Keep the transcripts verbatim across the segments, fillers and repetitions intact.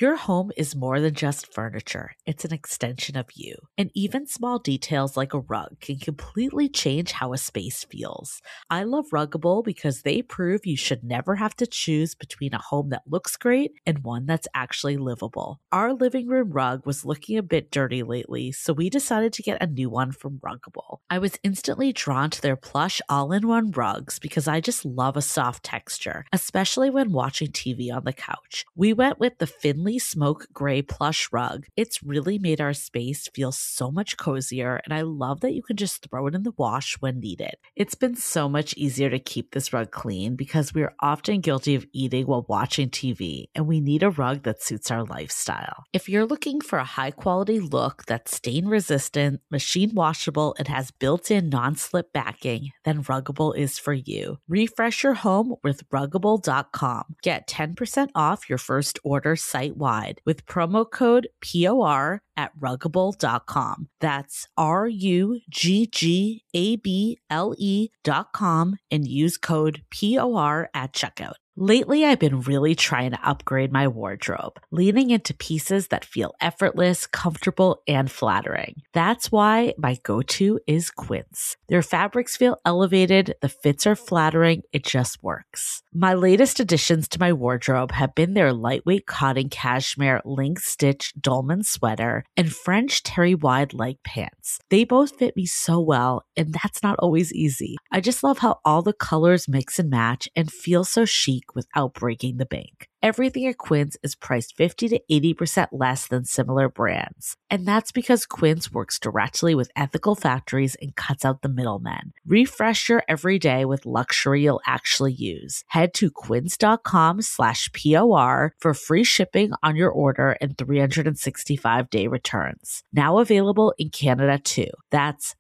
Your home is more than just furniture. It's an extension of you. And even small details like a rug can completely change how a space feels. I love Ruggable because they prove you should never have to choose between a home that looks great and one that's actually livable. Our living room rug was looking a bit dirty lately, so we decided to get a new one from Ruggable. I was instantly drawn to their plush all-in-one rugs because I just love a soft texture, especially when watching T V on the couch. We went with the Finley Smoke Gray plush rug. It's really made our space feel so much cozier, and I love that you can just throw it in the wash when needed. It's been so much easier to keep this rug clean because we are often guilty of eating while watching T V, and we need a rug that suits our lifestyle. If you're looking for a high-quality look that's stain-resistant, machine washable, and has built-in non-slip backing, then Ruggable is for you. Refresh your home with Ruggable dot com. Get ten percent off your first order site-wide with promo code P O R at Ruggable dot com. That's R U G G A B L E dot com and use code P O R at checkout. Lately, I've been really trying to upgrade my wardrobe, leaning into pieces that feel effortless, comfortable, and flattering. That's why my go-to is Quince. Their fabrics feel elevated, the fits are flattering, it just works. My latest additions to my wardrobe have been their lightweight cotton cashmere link-stitch dolman sweater and French terry wide leg pants. They both fit me so well, and that's not always easy. I just love how all the colors mix and match and feel so chic without breaking the bank. Everything at Quince is priced fifty to eighty percent less than similar brands. And that's because Quince works directly with ethical factories and cuts out the middlemen. Refresh your everyday with luxury you'll actually use. Head to quince.com slash POR for free shipping on your order and three hundred sixty-five day returns. Now available in Canada too. That's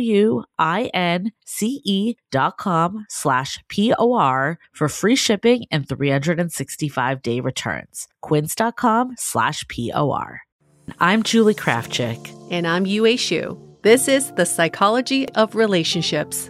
Q-U-I-N-C-E dot com slash P-O-R for free shipping and three hundred sixty-five day returns. Quince.com slash P-O-R. I'm Julie Krafchick. And I'm Yue Xu. This is The Psychology of Relationships.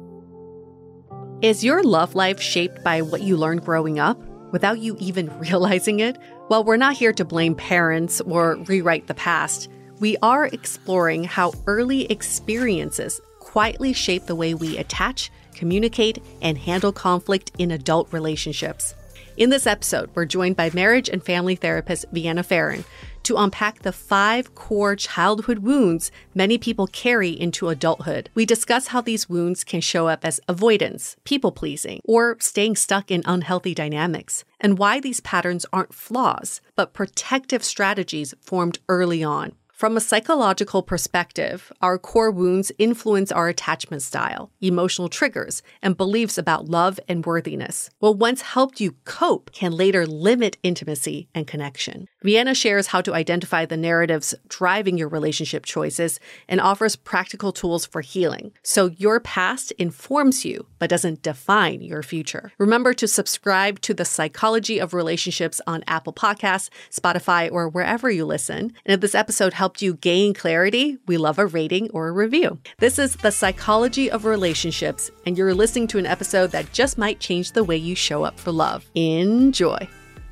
Is your love life shaped by what you learned growing up without you even realizing it? Well, we're not here to blame parents or rewrite the past. We are exploring how early experiences quietly shape the way we attach, communicate, and handle conflict in adult relationships. In this episode, we're joined by marriage and family therapist Vienna Pharaon to unpack the five core childhood wounds many people carry into adulthood. We discuss how these wounds can show up as avoidance, people-pleasing, or staying stuck in unhealthy dynamics, and why these patterns aren't flaws, but protective strategies formed early on. From a psychological perspective, our core wounds influence our attachment style, emotional triggers, and beliefs about love and worthiness. What once helped you cope can later limit intimacy and connection. Vienna shares how to identify the narratives driving your relationship choices and offers practical tools for healing, so your past informs you but doesn't define your future. Remember to subscribe to The Psychology of Relationships on Apple Podcasts, Spotify, or wherever you listen. And if this episode helped helped you gain clarity, we love a rating or a review. This is The Psychology of Relationships, and you're listening to an episode that just might change the way you show up for love. Enjoy.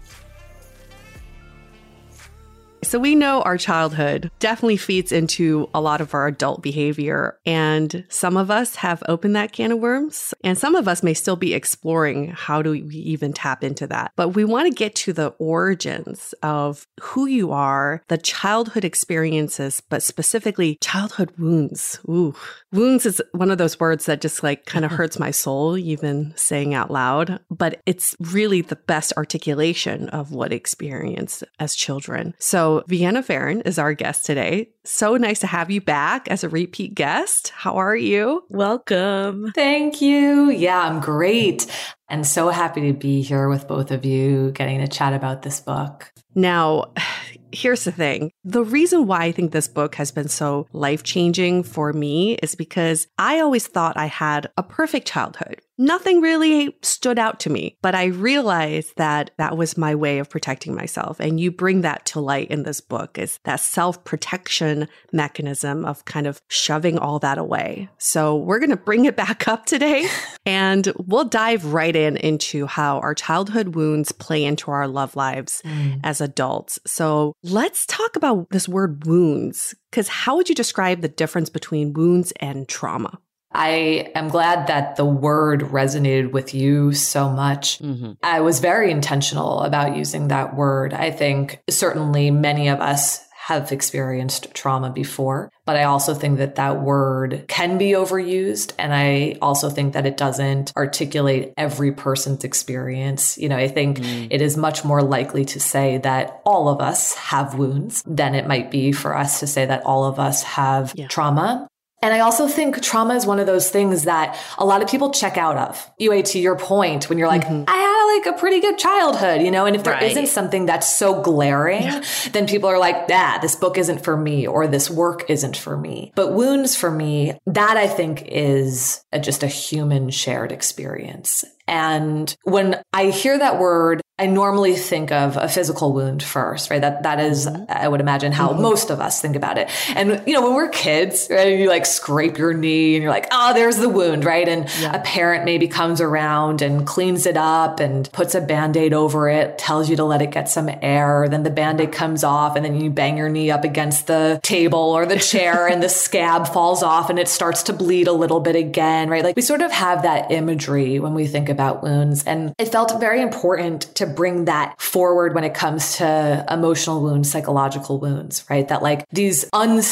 So we know our childhood definitely feeds into a lot of our adult behavior, and some of us have opened that can of worms, and some of us may still be exploring how do we even tap into that. But we want to get to the origins of who you are, the childhood experiences, but specifically childhood wounds. Ooh, wounds is one of those words that just like kind of hurts my soul, even saying out loud, but it's really the best articulation of what we experienced as children. So Vienna Pharaon is our guest today. So nice to have you back as a repeat guest. How are you? Welcome. Thank you. Yeah, I'm great. And so happy to be here with both of you, getting to chat about this book. Now, here's the thing. The reason why I think this book has been so life-changing for me is because I always thought I had a perfect childhood. nothing really stood out to me. But I realized that that was my way of protecting myself. And you bring that to light in this book, is that self-protection mechanism of kind of shoving all that away. So we're going to bring it back up today, and we'll dive right in into how our childhood wounds play into our love lives mm. as adults. So let's talk about this word wounds, because how would you describe the difference between wounds and trauma? I am glad that the word resonated with you so much. Mm-hmm. I was very intentional about using that word. I think certainly many of us have experienced trauma before, but I also think that that word can be overused. And I also think that it doesn't articulate every person's experience. You know, I think mm. it is much more likely to say that all of us have wounds than it might be for us to say that all of us have yeah. trauma. And I also think trauma is one of those things that a lot of people check out of. Yue, to your point, when you're like, mm-hmm. I had like a pretty good childhood, you know, and if there right. isn't something that's so glaring, yeah. then people are like, ah, this book isn't for me, or this work isn't for me. But wounds for me, that I think is a, just a human shared experience. And when I hear that word, I normally think of a physical wound first, right? That, that is, mm-hmm. I would imagine how mm-hmm. most of us think about it. And, you know, when we're kids, right, you like scrape your knee and you're like, oh, there's the wound, right? And yeah. a parent maybe comes around and cleans it up and puts a Band-Aid over it, tells you to let it get some air. Then the Band-Aid comes off and then you bang your knee up against the table or the chair and the scab falls off and it starts to bleed a little bit again, right? Like we sort of have that imagery when we think about wounds. And it felt very important to bring that forward when it comes to emotional wounds, psychological wounds, right? That like these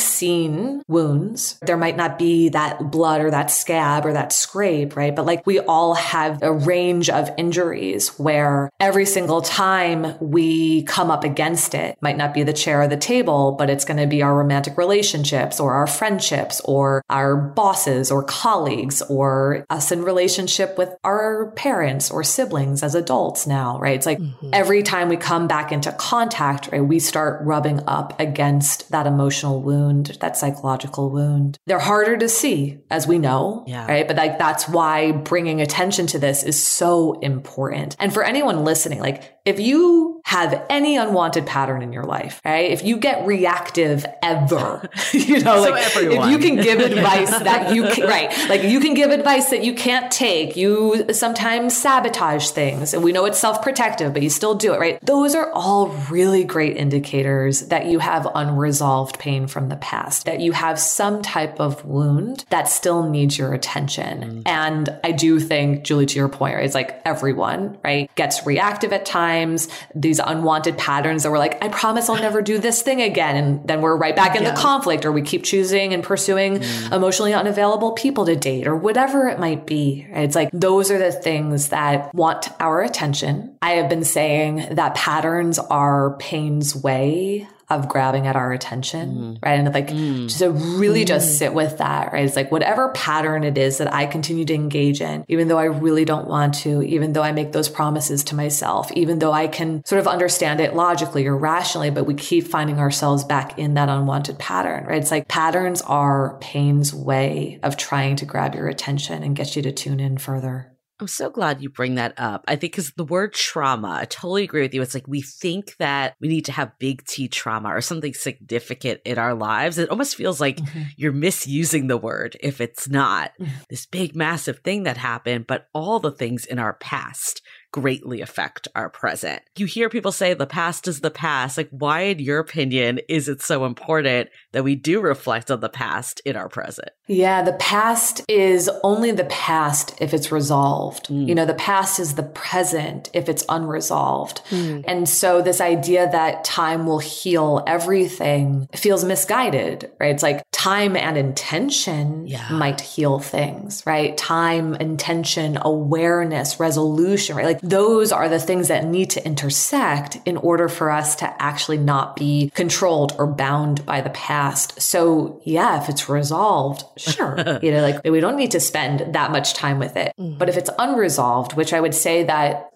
unseen wounds, there might not be that blood or that scab or that scrape, right? But like we all have a range of injuries where every single time we come up against it, might not be the chair or the table, but it's going to be our romantic relationships or our friendships or our bosses or colleagues or us in relationship with our parents or siblings as adults now, right? It's like mm-hmm. every time we come back into contact, right, we start rubbing up against that emotional wound, that psychological wound. They're harder to see, as we know, yeah. right? But like that's why bringing attention to this is so important. And for anyone listening, like if you have any unwanted pattern in your life, right? If you get reactive ever, you know, so like everyone. If you can give advice that you can, right, like you can give advice that you can't take, you sometimes sabotage things, and we know it's self-protective, but you still do it, right? Those are all really great indicators that you have unresolved pain from the past, that you have some type of wound that still needs your attention. Mm. And I do think, Julie, to your point, right, it's like everyone, right, gets reactive at times. These unwanted patterns that we're like, I promise I'll never do this thing again. And then we're right back in yeah. the conflict, or we keep choosing and pursuing mm. emotionally unavailable people to date or whatever it might be. It's like, those are the things that want our attention. I have been saying that patterns are pain's way of grabbing at our attention, mm. right? And like, mm. just to really mm. just sit with that, right? It's like whatever pattern it is that I continue to engage in, even though I really don't want to, even though I make those promises to myself, even though I can sort of understand it logically or rationally, but we keep finding ourselves back in that unwanted pattern, right? It's like patterns are pain's way of trying to grab your attention and get you to tune in further. I'm so glad you bring that up. I think because the word trauma, I totally agree with you. It's like we think that we need to have big T trauma or something significant in our lives. It almost feels like mm-hmm. you're misusing the word if it's not mm-hmm. this big, massive thing that happened, but all the things in our past greatly affect our present. You hear people say the past is the past. Like, why, in your opinion, is it so important that we do reflect on the past in our present? Yeah, the past is only the past if it's resolved. Mm. You know, the past is the present if it's unresolved. Mm. And so this idea that time will heal everything feels misguided, right? It's like time and intention yeah. might heal things, right? Time, intention, awareness, resolution, right? Like those are the things that need to intersect in order for us to actually not be controlled or bound by the past. So yeah, if it's resolved, sure. you know, like we don't need to spend that much time with it. Mm-hmm. But if it's unresolved, which I would say that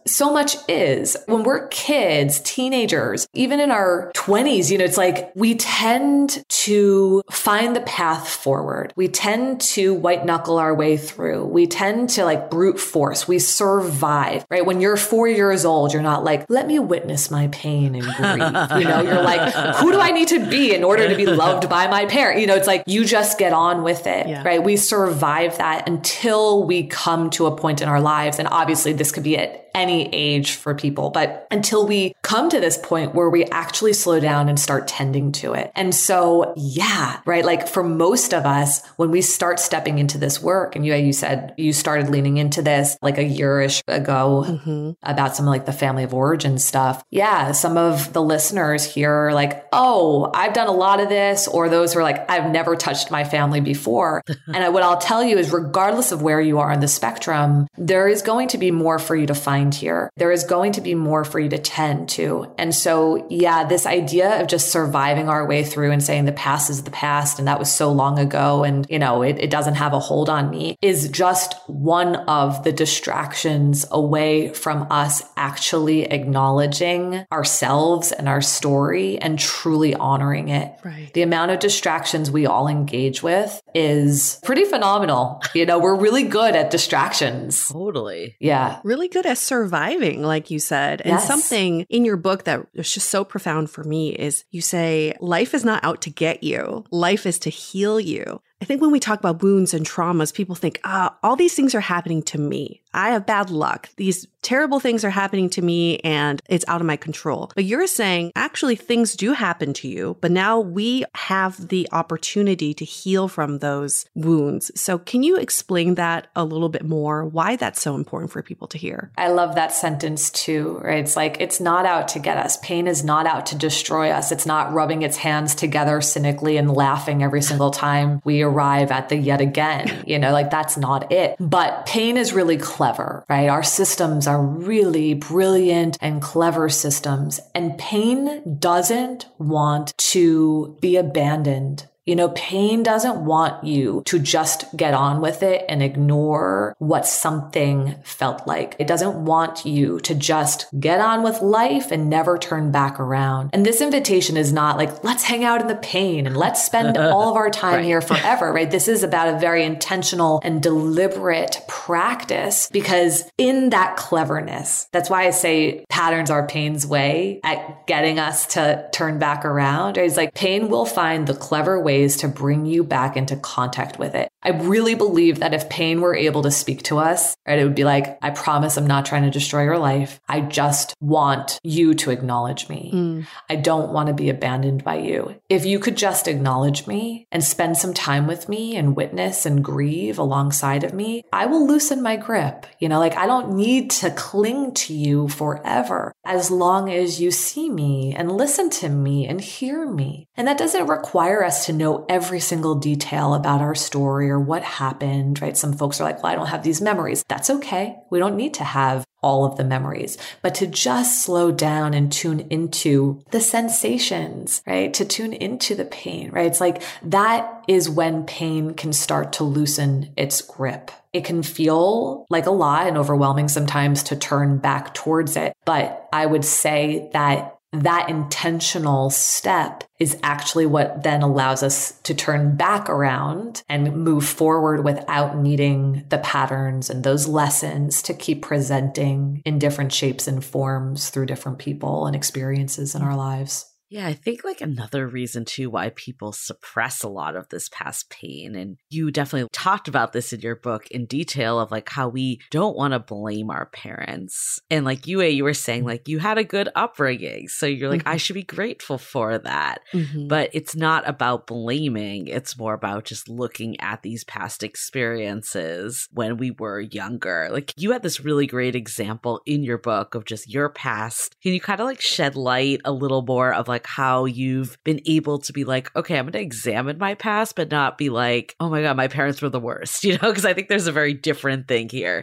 so much is. When we're kids, teenagers, even in our twenties, you know, it's like we tend to find the path forward. We tend to white knuckle our way through. We tend to like brute force. We survive, right? When you're four years old, you're not like, let me witness my pain and grief. You know, you're like, who do I need to be in order to be loved by my parent? You know, it's like you just get on with it, yeah. right? We survive that until we come to a point in our lives. And obviously this could be at any age for people, but until we come to this point where we actually slow down and start tending to it. And so, yeah, right. Like for most of us, when we start stepping into this work, and you, you said you started leaning into this like a year-ish ago mm-hmm. about some like the family of origin stuff. Yeah. Some of the listeners here are like, oh, I've done a lot of this, or those who are like, I've never touched my family before. And I, what I'll tell you is regardless of where you are on the spectrum, there is going to be more for you to find here. There is going to be more for you to tend to. And so, yeah, this idea of just surviving our way through and saying the past is the past and that was so long ago and, you know, it, it doesn't have a hold on me is just one of the distractions away from us actually acknowledging ourselves and our story and truly honoring it. Right. The amount of distractions we all engage with is pretty phenomenal. You know, we're really good at distractions. Totally. Yeah. Really good at surviving, like you said. And Yes. something in your book that was just so profound for me is you say, life is not out to get you. Life is to heal you. I think when we talk about wounds and traumas, people think, ah, all these things are happening to me. I have bad luck. These terrible things are happening to me and it's out of my control. But you're saying actually things do happen to you, but now we have the opportunity to heal from those wounds. So can you explain that a little bit more? Why that's so important for people to hear? I love that sentence too, right? It's like, it's not out to get us. Pain is not out to destroy us. It's not rubbing its hands together cynically and laughing every single time we arrive at the yet again. You know, like that's not it. But pain is really clever, right? Our systems are really brilliant and clever systems. And pain doesn't want to be abandoned. You know, pain doesn't want you to just get on with it and ignore what something felt like. It doesn't want you to just get on with life and never turn back around. And this invitation is not like, let's hang out in the pain and let's spend all of our time right. here forever, right? This is about a very intentional and deliberate practice because in that cleverness, that's why I say patterns are pain's way at getting us to turn back around. It's like pain will find the clever way to bring you back into contact with it. I really believe that if pain were able to speak to us, right, it would be like, I promise I'm not trying to destroy your life. I just want you to acknowledge me. Mm. I don't want to be abandoned by you. If you could just acknowledge me and spend some time with me and witness and grieve alongside of me, I will loosen my grip. You know, like I don't need to cling to you forever as long as you see me and listen to me and hear me. And that doesn't require us to know every single detail about our story or what happened, right? Some folks are like, well, I don't have these memories. That's okay. We don't need to have all of the memories, but to just slow down and tune into the sensations, right? To tune into the pain, right? It's like that is when pain can start to loosen its grip. It can feel like a lot and overwhelming sometimes to turn back towards it. But I would say that that intentional step is actually what then allows us to turn back around and move forward without needing the patterns and those lessons to keep presenting in different shapes and forms through different people and experiences in our lives. Yeah, I think like another reason too why people suppress a lot of this past pain, and you definitely talked about this in your book in detail of like how we don't want to blame our parents. And like Yue, you were saying like you had a good upbringing, so you're like, mm-hmm. I should be grateful for that. Mm-hmm. But it's not about blaming. It's more about just looking at these past experiences when we were younger. Like you had this really great example in your book of just your past. Can you kind of like shed light a little more of like like how you've been able to be like, okay, I'm going to examine my past, but not be like, oh my God, my parents were the worst, you know, because I think there's a very different thing here.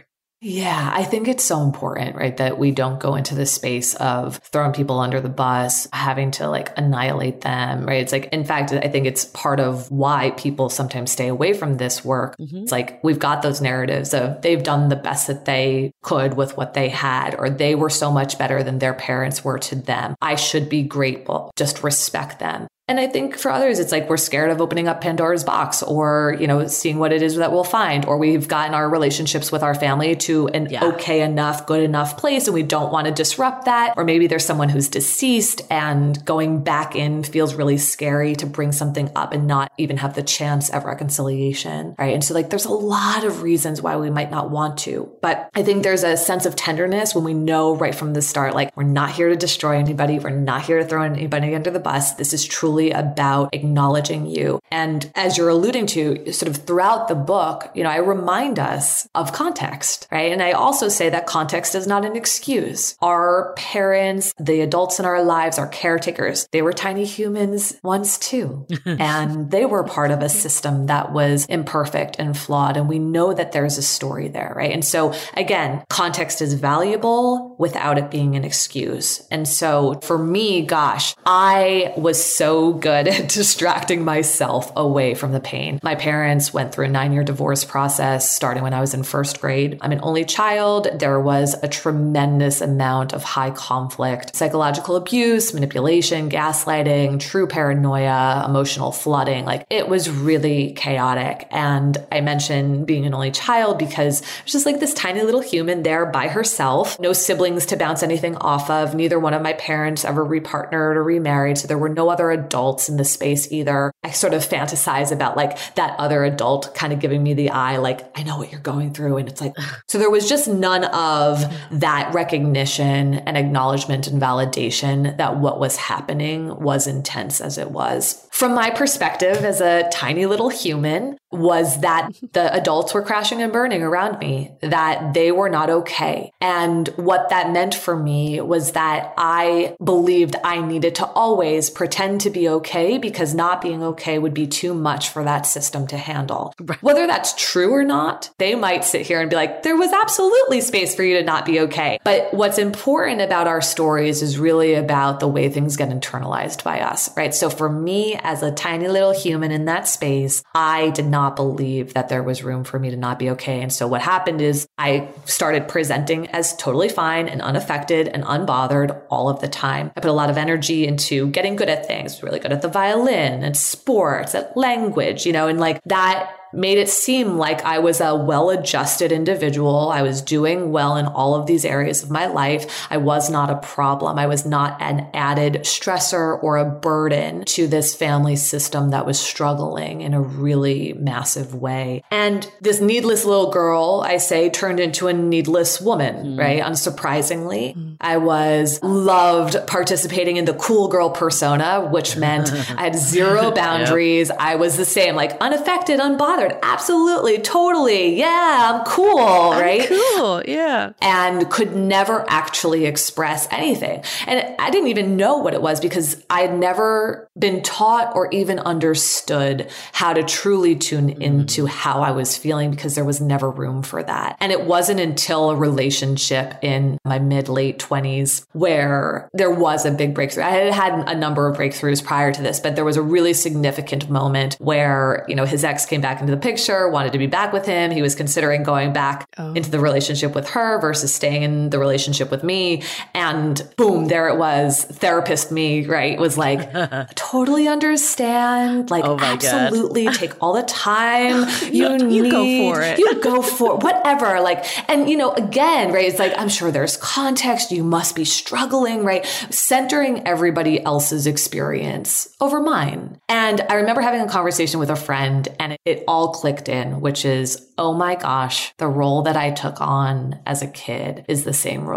Yeah, I think it's so important, right, that we don't go into the space of throwing people under the bus, having to like annihilate them, right? It's like, in fact, I think it's part of why people sometimes stay away from this work. Mm-hmm. It's like, we've got those narratives of they've done the best that they could with what they had, or they were so much better than their parents were to them. I should be grateful, just respect them. And I think for others, it's like we're scared of opening up Pandora's box or, you know, seeing what it is that we'll find, or we've gotten our relationships with our family to an yeah. okay enough, good enough place, and we don't want to disrupt that. Or maybe there's someone who's deceased and going back in feels really scary to bring something up and not even have the chance of reconciliation, right? And so like there's a lot of reasons why we might not want to. But I think there's a sense of tenderness when we know right from the start, like we're not here to destroy anybody. We're not here to throw anybody under the bus. This is truly about acknowledging you. And as you're alluding to, sort of throughout the book, you know, I remind us of context, right? And I also say that context is not an excuse. Our parents, the adults in our lives, our caretakers, they were tiny humans once too. And they were part of a system that was imperfect and flawed. And we know that there's a story there, right? And so again, context is valuable without it being an excuse. And so for me, gosh, I was so good at distracting myself away from the pain. My parents went through a nine-year divorce process starting when I was in first grade. I'm an only child. There was a tremendous amount of high conflict, psychological abuse, manipulation, gaslighting, true paranoia, emotional flooding. Like it was really chaotic. And I mentioned being an only child because it was just like this tiny little human there by herself, no siblings to bounce anything off of. Neither one of my parents ever repartnered or remarried. So there were no other adults adults in the space either. I sort of fantasize about like that other adult kind of giving me the eye, like, I know what you're going through. And it's like, so there was just none of that recognition and acknowledgement and validation that what was happening was intense as it was. From my perspective as a tiny little human, was that the adults were crashing and burning around me, that they were not okay. And what that meant for me was that I believed I needed to always pretend to be okay because not being okay would be too much for that system to handle. Whether that's true or not, they might sit here and be like, there was absolutely space for you to not be okay. But what's important about our stories is really about the way things get internalized by us, right? So for me, as a tiny little human in that space, I did not believe that there was room for me to not be okay. And so what happened is I started presenting as totally fine and unaffected and unbothered all of the time. I put a lot of energy into getting good at things, really good at the violin and sports, at language, you know, and like that made it seem like I was a well-adjusted individual. I was doing well in all of these areas of my life. I was not a problem. I was not an added stressor or a burden to this family system that was struggling in a really massive way. And this needless little girl, I say, turned into a needless woman, mm. right? Unsurprisingly, mm. I was loved participating in the cool girl persona, which meant I had zero boundaries. Yep. I was the same, like unaffected, unbothered. Absolutely, totally. Yeah, I'm cool, right? I'm cool, yeah. And could never actually express anything. And I didn't even know what it was because I had never been taught or even understood how to truly tune mm. into how I was feeling because there was never room for that. And it wasn't until a relationship in my mid, late twenties where there was a big breakthrough. I had had a number of breakthroughs prior to this, but there was a really significant moment where, you know, his ex came back into the picture, wanted to be back with him. He was considering going back oh. into the relationship with her versus staying in the relationship with me. And boom, there it was. Therapist me, right, was like, totally understand. Like, oh absolutely God. Take all the time you, you need. You go for it. You go for whatever. Like, and you know, again, right, it's like, I'm sure there's context. You must be struggling, right? Centering everybody else's experience over mine. And I remember having a conversation with a friend and it, it all clicked in, which is, oh my gosh, the role that I took on as a kid is the same role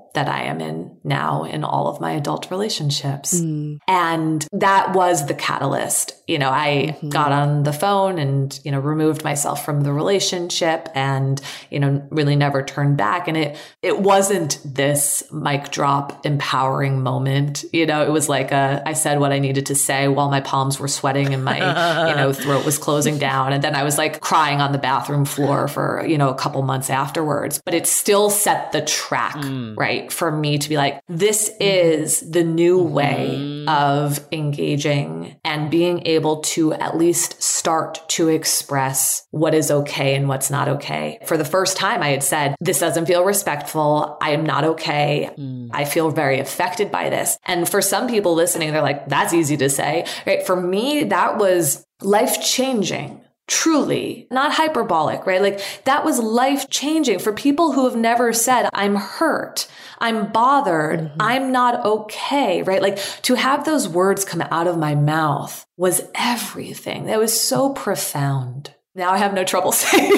that I am in now in all of my adult relationships. Mm. And that was the catalyst. You know, I mm-hmm. got on the phone and, you know, removed myself from the relationship and, you know, really never turned back. And it, it wasn't this mic drop empowering moment. You know, it was like a, I said what I needed to say while my palms were sweating and my, you know, throat was closing down. And then I was like crying on the bathroom floor for, you know, a couple months afterwards. But it still set the track, mm. right, for me to be like, this is the new way mm. of engaging and being able to at least start to express what is okay and what's not okay. For the first time, I had said, this doesn't feel respectful. I am not okay. Mm. I feel very affected by this. And for some people listening, they're like, that's easy to say, right? For me, that was life-changing. Truly, not hyperbolic, right? Like that was life changing for people who have never said, I'm hurt, I'm bothered, mm-hmm. I'm not okay, right? Like to have those words come out of my mouth was everything. That was so profound. Now I have no trouble saying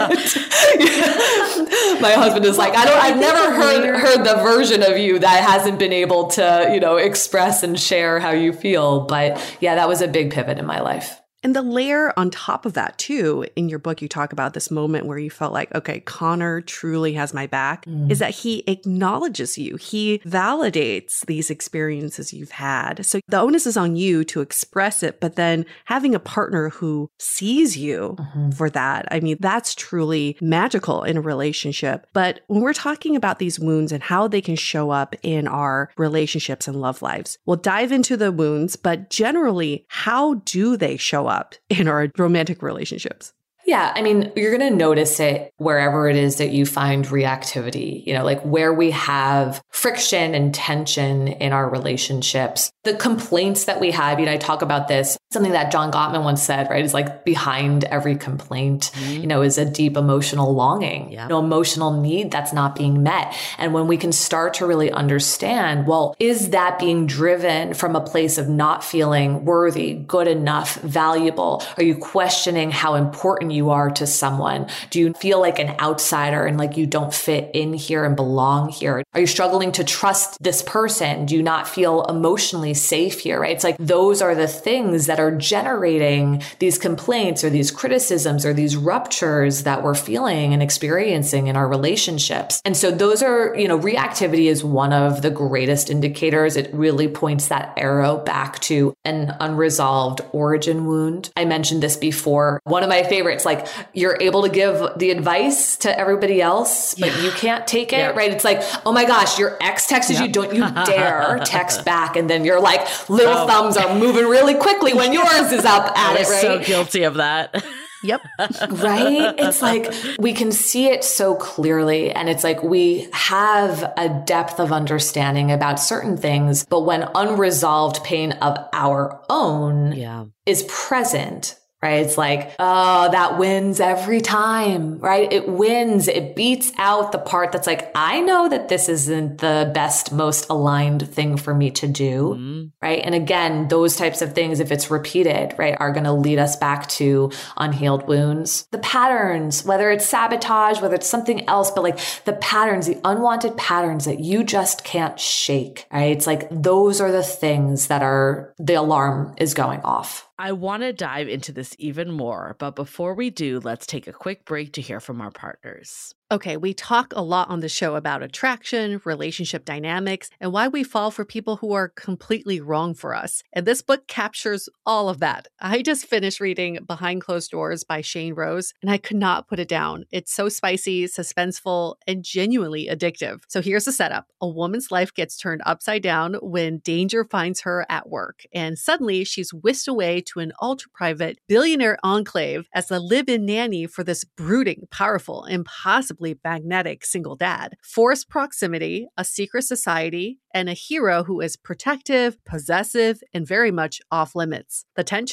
it. My husband is like, I don't, I've never heard, heard the version of you that hasn't been able to, you know, express and share how you feel. But yeah, that was a big pivot in my life. And the layer on top of that, too, in your book, you talk about this moment where you felt like, okay, Connor truly has my back, mm. is that he acknowledges you. He validates these experiences you've had. So the onus is on you to express it, but then having a partner who sees you mm-hmm. for that, I mean, that's truly magical in a relationship. But when we're talking about these wounds and how they can show up in our relationships and love lives, we'll dive into the wounds, but generally, how do they show up in our romantic relationships? Yeah. I mean, you're going to notice it wherever it is that you find reactivity, you know, like where we have friction and tension in our relationships. The complaints that we have, you know, I talk about this, something that John Gottman once said, right? Is like behind every complaint, mm-hmm. you know, is a deep emotional longing, yeah. you know, emotional need that's not being met. And when we can start to really understand, well, is that being driven from a place of not feeling worthy, good enough, valuable? Are you questioning how important you are to someone? Do you feel like an outsider and like you don't fit in here and belong here? Are you struggling to trust this person? Do you not feel emotionally safe here, right? It's like those are the things that are generating these complaints or these criticisms or these ruptures that we're feeling and experiencing in our relationships. And so those are, you know, reactivity is one of the greatest indicators. It really points that arrow back to an unresolved origin wound. I mentioned this before. One of my favorites, like you're able to give the advice to everybody else, but yeah. you can't take it, yeah. right? It's like, oh my gosh, your ex texted yep. you, don't you dare text back. And then you're like, little oh. thumbs are moving really quickly when yours is up at it, right? So guilty of that. Yep. Right? It's like we can see it so clearly. And it's like we have a depth of understanding about certain things, but when unresolved pain of our own yeah. is present, right? It's like, oh, that wins every time, right? It wins. It beats out the part that's like, I know that this isn't the best, most aligned thing for me to do, mm-hmm. right? And again, those types of things, if it's repeated, right, are going to lead us back to unhealed wounds. The patterns, whether it's sabotage, whether it's something else, but like the patterns, the unwanted patterns that you just can't shake, right? It's like those are the things that are, the alarm is going off. I want to dive into this even more, but before we do, let's take a quick break to hear from our partners. Okay, we talk a lot on the show about attraction, relationship dynamics, and why we fall for people who are completely wrong for us. And this book captures all of that. I just finished reading Behind Closed Doors by Shane Rose, and I could not put it down. It's so spicy, suspenseful, and genuinely addictive. So here's the setup. A woman's life gets turned upside down when danger finds her at work, and suddenly she's whisked away to an ultra-private billionaire enclave as the live-in nanny for this brooding, powerful, impossible magnetic single dad. Forced proximity, a secret society, and a hero who is protective, possessive, and very much off limits. The tension?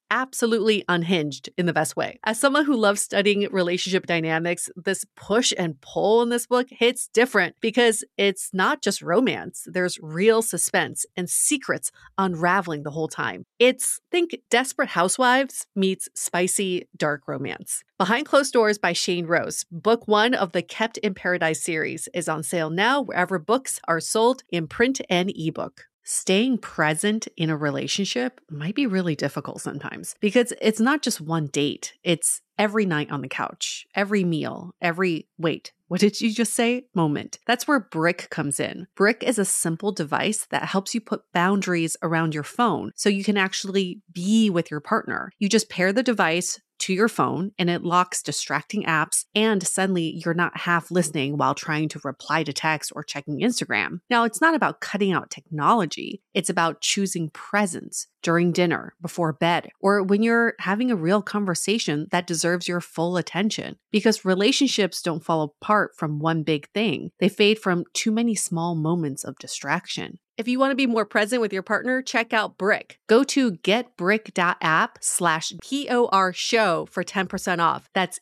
absolutely unhinged in the best way. As someone who loves studying relationship dynamics, this push and pull in this book hits different because it's not just romance. There's real suspense and secrets unraveling the whole time. It's, think, Desperate Housewives meets spicy, dark romance. Behind Closed Doors by Shane Rose, book one of the Kept in Paradise series, is on sale now wherever books are sold in print and ebook. Staying present in a relationship might be really difficult sometimes because it's not just one date. It's every night on the couch, every meal, every, wait, what did you just say? Moment. That's where Brick comes in. Brick is a simple device that helps you put boundaries around your phone so you can actually be with your partner. You just pair the device to your phone and it locks distracting apps, and suddenly you're not half listening while trying to reply to text or checking Instagram. Now, it's not about cutting out technology. It's about choosing presence during dinner, before bed, or when you're having a real conversation that deserves your full attention. Because relationships don't fall apart from one big thing. They fade from too many small moments of distraction. If you want to be more present with your partner, check out Brick. Go to getbrick.app slash POR show for ten percent off. That's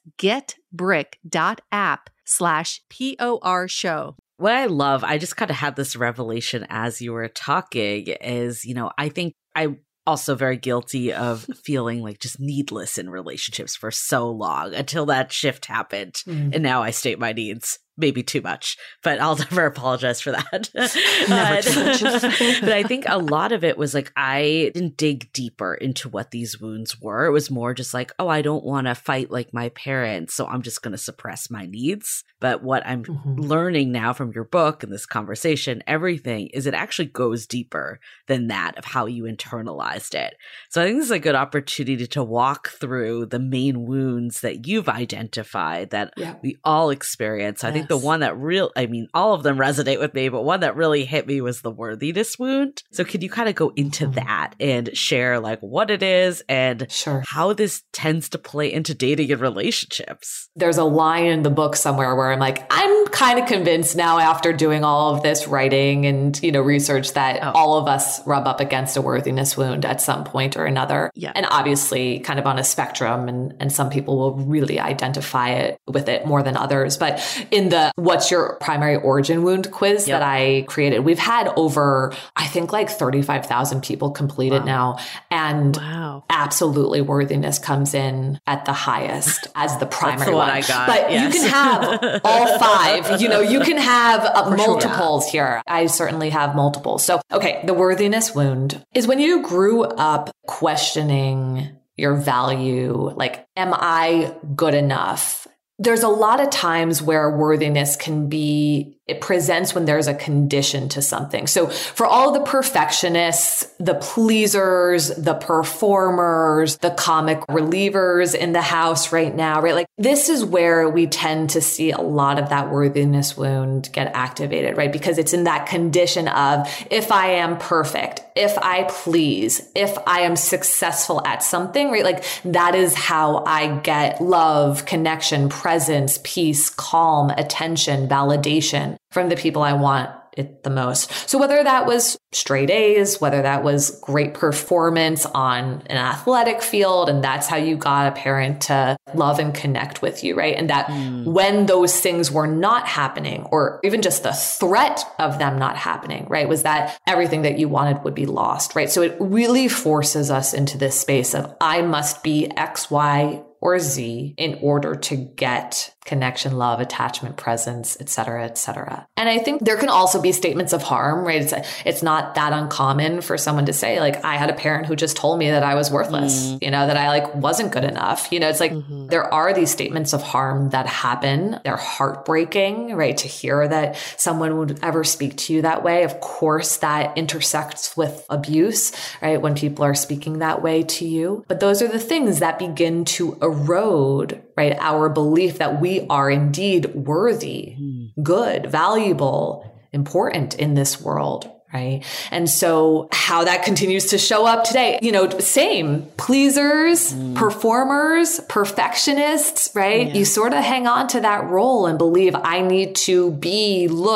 getbrick.app slash POR show. What I love, I just kind of had this revelation as you were talking is, you know, I think I also very guilty of feeling like just needless in relationships for so long until that shift happened. Mm. And now I state my needs. Maybe too much, but I'll never apologize for that. Never too much. But I think a lot of it was like, I didn't dig deeper into what these wounds were. It was more just like, oh, I don't want to fight like my parents, so I'm just going to suppress my needs. But what I'm mm-hmm. learning now from your book and this conversation, everything, is it actually goes deeper than that of how you internalized it. So I think this is a good opportunity to walk through the main wounds that you've identified that yeah. we all experience. I yes. think the one that real, I mean, all of them resonate with me, but one that really hit me was the worthiness wound. So could you kind of go into that and share like what it is and sure. how this tends to play into dating and relationships? There's a line in the book somewhere where I'm like, I'm kind of convinced now after doing all of this writing and, you know, research that oh. all of us rub up against a worthiness wound at some point or another. Yeah. And obviously kind of on a spectrum, and, and some people will really identify it with it more than others. But in the What's Your Primary Origin Wound quiz yep. that I created, we've had over, I think like thirty-five thousand people complete wow. it now. And wow. absolutely worthiness comes in at the highest as the primary That's the one. one. I got. But yes. you can have all five, you know, you can have uh, multiples sure, yeah. here. I certainly have multiples. So, okay, the worthiness wound is when you grew up questioning your value, like, am I good enough? There's a lot of times where worthiness can be, it presents when there's a condition to something. So for all the perfectionists, the pleasers, the performers, the comic relievers in the house right now, right? Like this is where we tend to see a lot of that worthiness wound get activated, right? Because it's in that condition of, if I am perfect, if I please, if I am successful at something, right? Like that is how I get love, connection, presence, peace, calm, attention, validation from the people I want it the most. So whether that was straight A's, whether that was great performance on an athletic field, and that's how you got a parent to love and connect with you, right? And that mm. when those things were not happening, or even just the threat of them not happening, right, was that everything that you wanted would be lost, right? So it really forces us into this space of, I must be X, Y, or Z in order to get connection, love, attachment, presence, et cetera, et cetera. And I think there can also be statements of harm, right? It's, it's not that uncommon for someone to say, like, I had a parent who just told me that I was worthless, mm. you know, that I like wasn't good enough. You know, it's like mm-hmm. there are these statements of harm that happen. They're heartbreaking, right? To hear that someone would ever speak to you that way. Of course, that intersects with abuse, right? When people are speaking that way to you. But those are the things that begin to erode, right, our belief that we are indeed worthy, mm. good, valuable, important in this world, right? And so how that continues to show up today, you know, same pleasers, mm. performers, perfectionists, right? Yeah. You sort of hang on to that role and believe I need to be, look,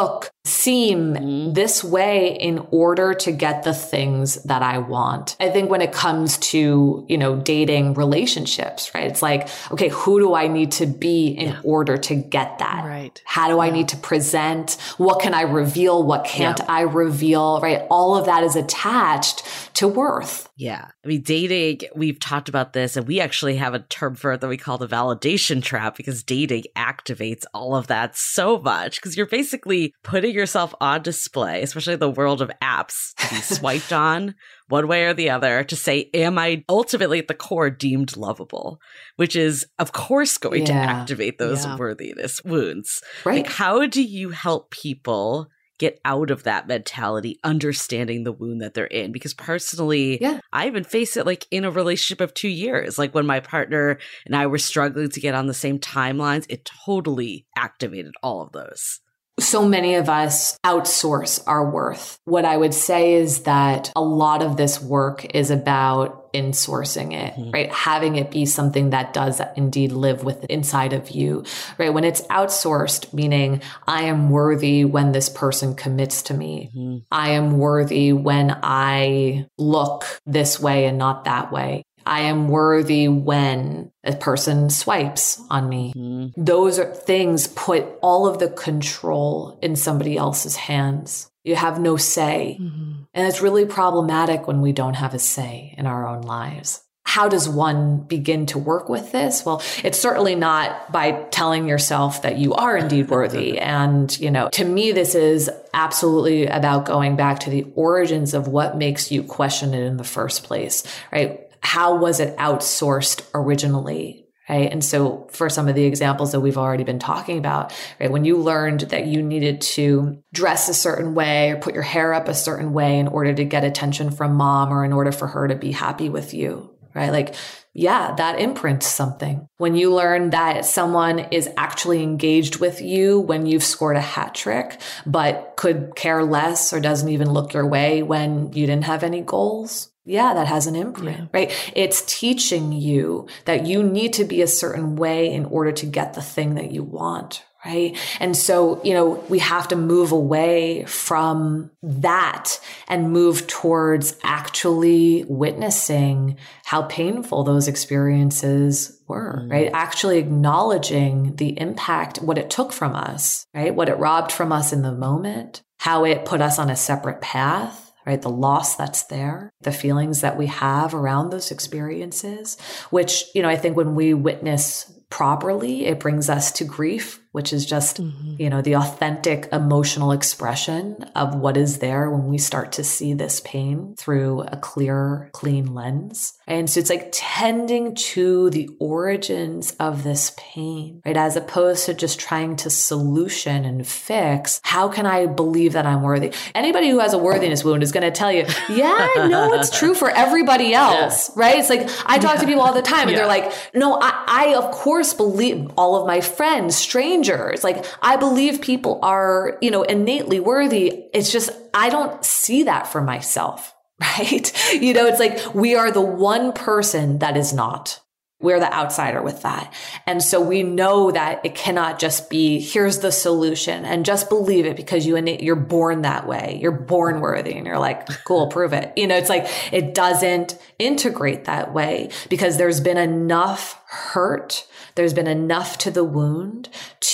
seem mm-hmm. this way in order to get the things that I want. I think when it comes to, you know, dating relationships, right? It's like, okay, who do I need to be in yeah. order to get that? Right. How do yeah. I need to present? What can I reveal? What can't yeah. I reveal? Right? All of that is attached to worth. Yeah. I mean, dating, we've talked about this, and we actually have a term for it that we call the validation trap, because dating activates all of that so much, because you're basically putting yourself on display, especially in the world of apps, to be swiped on one way or the other to say, am I ultimately at the core deemed lovable? Which is, of course, going yeah. to activate those yeah. worthiness wounds. Right. Like, how do you help people get out of that mentality, understanding the wound that they're in? Because personally, yeah. I even face it like in a relationship of two years. Like when my partner and I were struggling to get on the same timelines, it totally activated all of those. So many of us outsource our worth. What I would say is that a lot of this work is about insourcing it, mm-hmm. right? Having it be something that does indeed live with inside of you, right? When it's outsourced, meaning I am worthy when this person commits to me. Mm-hmm. I am worthy when I look this way and not that way. I am worthy when a person swipes on me. Mm-hmm. Those are things put all of the control in somebody else's hands. You have no say. Mm-hmm. And it's really problematic when we don't have a say in our own lives. How does one begin to work with this? Well, it's certainly not by telling yourself that you are indeed worthy. And, you know, to me, this is absolutely about going back to the origins of what makes you question it in the first place, right? How was it outsourced originally? Right. And so for some of the examples that we've already been talking about, right, when you learned that you needed to dress a certain way or put your hair up a certain way in order to get attention from mom or in order for her to be happy with you, right? Like, yeah, that imprints something. When you learn that someone is actually engaged with you when you've scored a hat trick, but could care less or doesn't even look your way when you didn't have any goals. Yeah, that has an imprint, yeah. right? It's teaching you that you need to be a certain way in order to get the thing that you want, right? And so, you know, we have to move away from that and move towards actually witnessing how painful those experiences were, mm. right? Actually acknowledging the impact, what it took from us, right? What it robbed from us in the moment, how it put us on a separate path. Right? The loss that's there, the feelings that we have around those experiences, which, you know, I think when we witness properly, it brings us to grief, which is just, mm-hmm. you know, the authentic emotional expression of what is there when we start to see this pain through a clear, clean lens. And so it's like tending to the origins of this pain, right? As opposed to just trying to solution and fix, how can I believe that I'm worthy? Anybody who has a worthiness wound is going to tell you, yeah, no, it's true for everybody else, yeah. right? It's like, I talk yeah. to people all the time and yeah. they're like, no, I, I of course believe all of my friends, strangers, like I believe people are, you know, innately worthy. It's just, I don't see that for myself, right? You know, it's like we are the one person that is not. We're the outsider with that. And so we know that it cannot just be, here's the solution and just believe it because you, you're born that way. You're born worthy. And you're like, cool, prove it. You know, it's like, it doesn't integrate that way because there's been enough hurt. There's been enough to the wound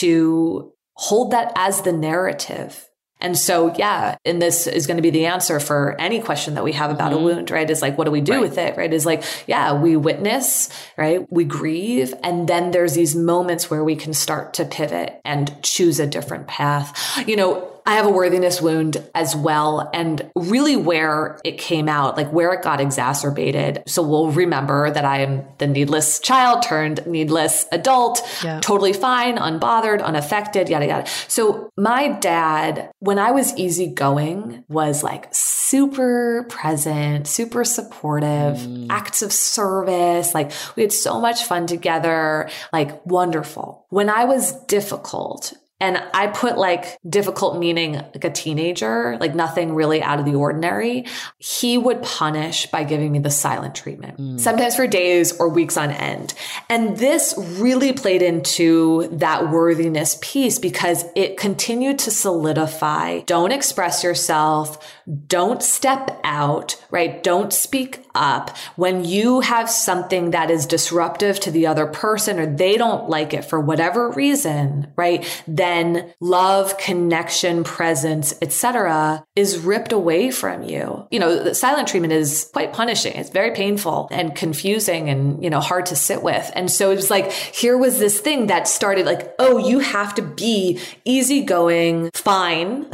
to hold that as the narrative. And so, yeah, and this is going to be the answer for any question that we have about mm-hmm. a wound, right? Is like, what do we do right. with it, right? Is like, yeah, we witness, right? We grieve. And then there's these moments where we can start to pivot and choose a different path. You know, I have a worthiness wound as well. And really where it came out, like where it got exacerbated. So we'll remember that I am the needless child turned needless adult, yeah. totally fine, unbothered, unaffected, yada, yada. So my dad, when I was easygoing, was like super present, super supportive, mm. acts of service. Like we had so much fun together, like wonderful. When I was difficult, And I put like difficult meaning like a teenager, like nothing really out of the ordinary. He would punish by giving me the silent treatment, mm. sometimes for days or weeks on end. And this really played into that worthiness piece because it continued to solidify, don't express yourself, don't step out, right? Don't speak up. When you have something that is disruptive to the other person or they don't like it for whatever reason, right? Then love, connection, presence, et cetera is ripped away from you. You know, the silent treatment is quite punishing. It's very painful and confusing and, you know, hard to sit with. And so it was like, here was this thing that started like, oh, you have to be easygoing, fine,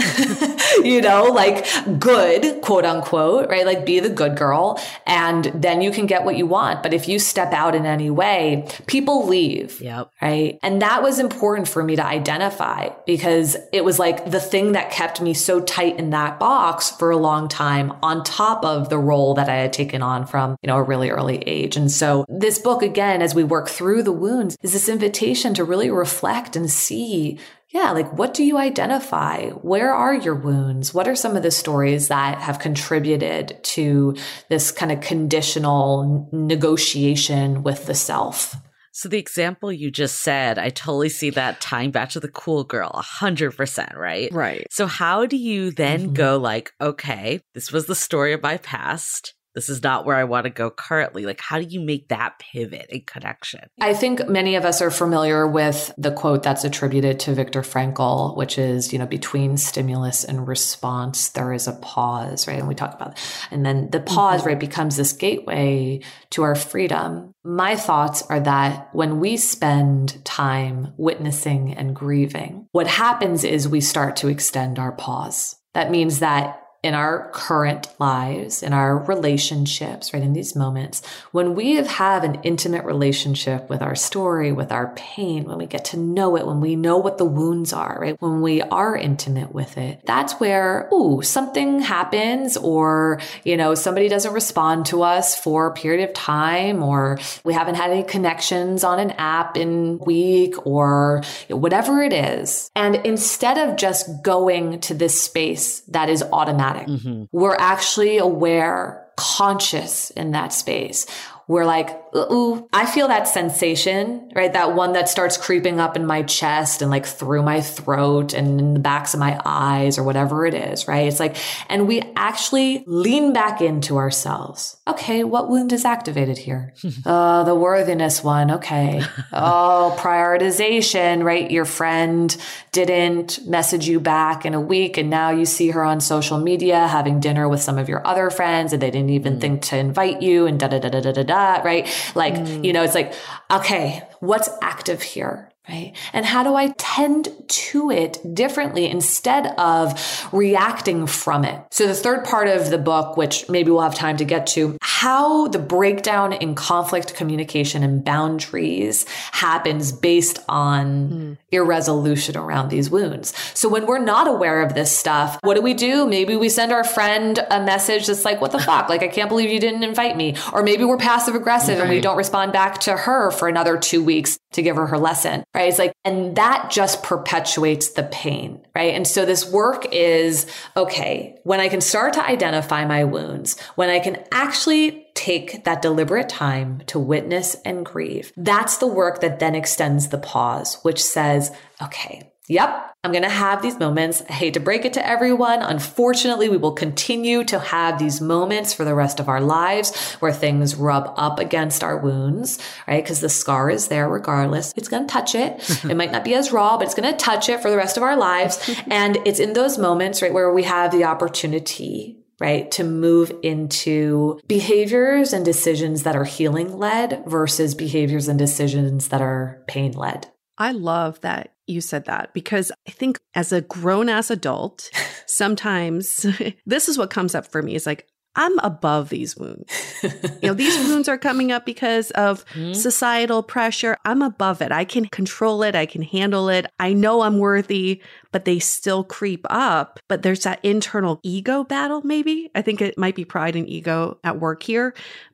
you know, like good, quote unquote, right? Like be the good girl. And then you can get what you want. But if you step out in any way, people leave. Yep. Right. And that was important for me to identify because it was like the thing that kept me so tight in that box for a long time on top of the role that I had taken on from, you know, a really early age. And so this book, again, as we work through the wounds, is this invitation to really reflect and see, yeah, like what do you identify? Where are your wounds? What are some of the stories that have contributed to this kind of conditional negotiation with the self? So the example you just said, I totally see that tying back to the cool girl, a hundred percent, right? Right. So how do you then Mm-hmm. go like, okay, this was the story of my past. This is not where I want to go currently. Like, how do you make that pivot and connection? I think many of us are familiar with the quote that's attributed to Viktor Frankl, which is, you know, between stimulus and response, there is a pause, right? And we talked about that. And then the pause, mm-hmm. right, becomes this gateway to our freedom. My thoughts are that when we spend time witnessing and grieving, what happens is we start to extend our pause. That means that in our current lives, in our relationships, right, in these moments, when we have an intimate relationship with our story, with our pain, when we get to know it, when we know what the wounds are, right, when we are intimate with it, that's where, ooh, something happens or, you know, somebody doesn't respond to us for a period of time or we haven't had any connections on an app in a week or whatever it is. And instead of just going to this space that is automatic, Mm-hmm. we're actually aware, conscious in that space. We're like, ooh, I feel that sensation, right? That one that starts creeping up in my chest and like through my throat and in the backs of my eyes or whatever it is, right? It's like, and we actually lean back into ourselves. Okay, what wound is activated here? uh, the worthiness one. Okay. Oh, prioritization, right? Your friend didn't message you back in a week and now you see her on social media having dinner with some of your other friends and they didn't even mm. think to invite you and da da da da da da da, right? Like, mm. you know, it's like, okay, what's active here? Right? And how do I tend to it differently instead of reacting from it? So the third part of the book, which maybe we'll have time to get to, how the breakdown in conflict communication and boundaries happens based on mm. irresolution around these wounds. So when we're not aware of this stuff, what do we do? Maybe we send our friend a message that's like, what the fuck? Like, I can't believe you didn't invite me. Or maybe we're passive aggressive right. and we don't respond back to her for another two weeks to give her her lesson. Right? It's like, and that just perpetuates the pain, right? And so this work is, okay, when I can start to identify my wounds, when I can actually take that deliberate time to witness and grieve, that's the work that then extends the pause, which says, okay, yep, I'm going to have these moments. I hate to break it to everyone. Unfortunately, we will continue to have these moments for the rest of our lives where things rub up against our wounds, right? Because the scar is there regardless. It's going to touch it. It might not be as raw, but it's going to touch it for the rest of our lives. And it's in those moments, right, where we have the opportunity, right, to move into behaviors and decisions that are healing led versus behaviors and decisions that are pain led. I love that you said that because I think as a grown-ass adult, sometimes this is what comes up for me. It's like, I'm above these wounds. You know, these wounds are coming up because of mm-hmm. societal pressure. I'm above it. I can control it. I can handle it. I know I'm worthy, but they still creep up. But there's that internal ego battle, maybe. I think it might be pride and ego at work here. But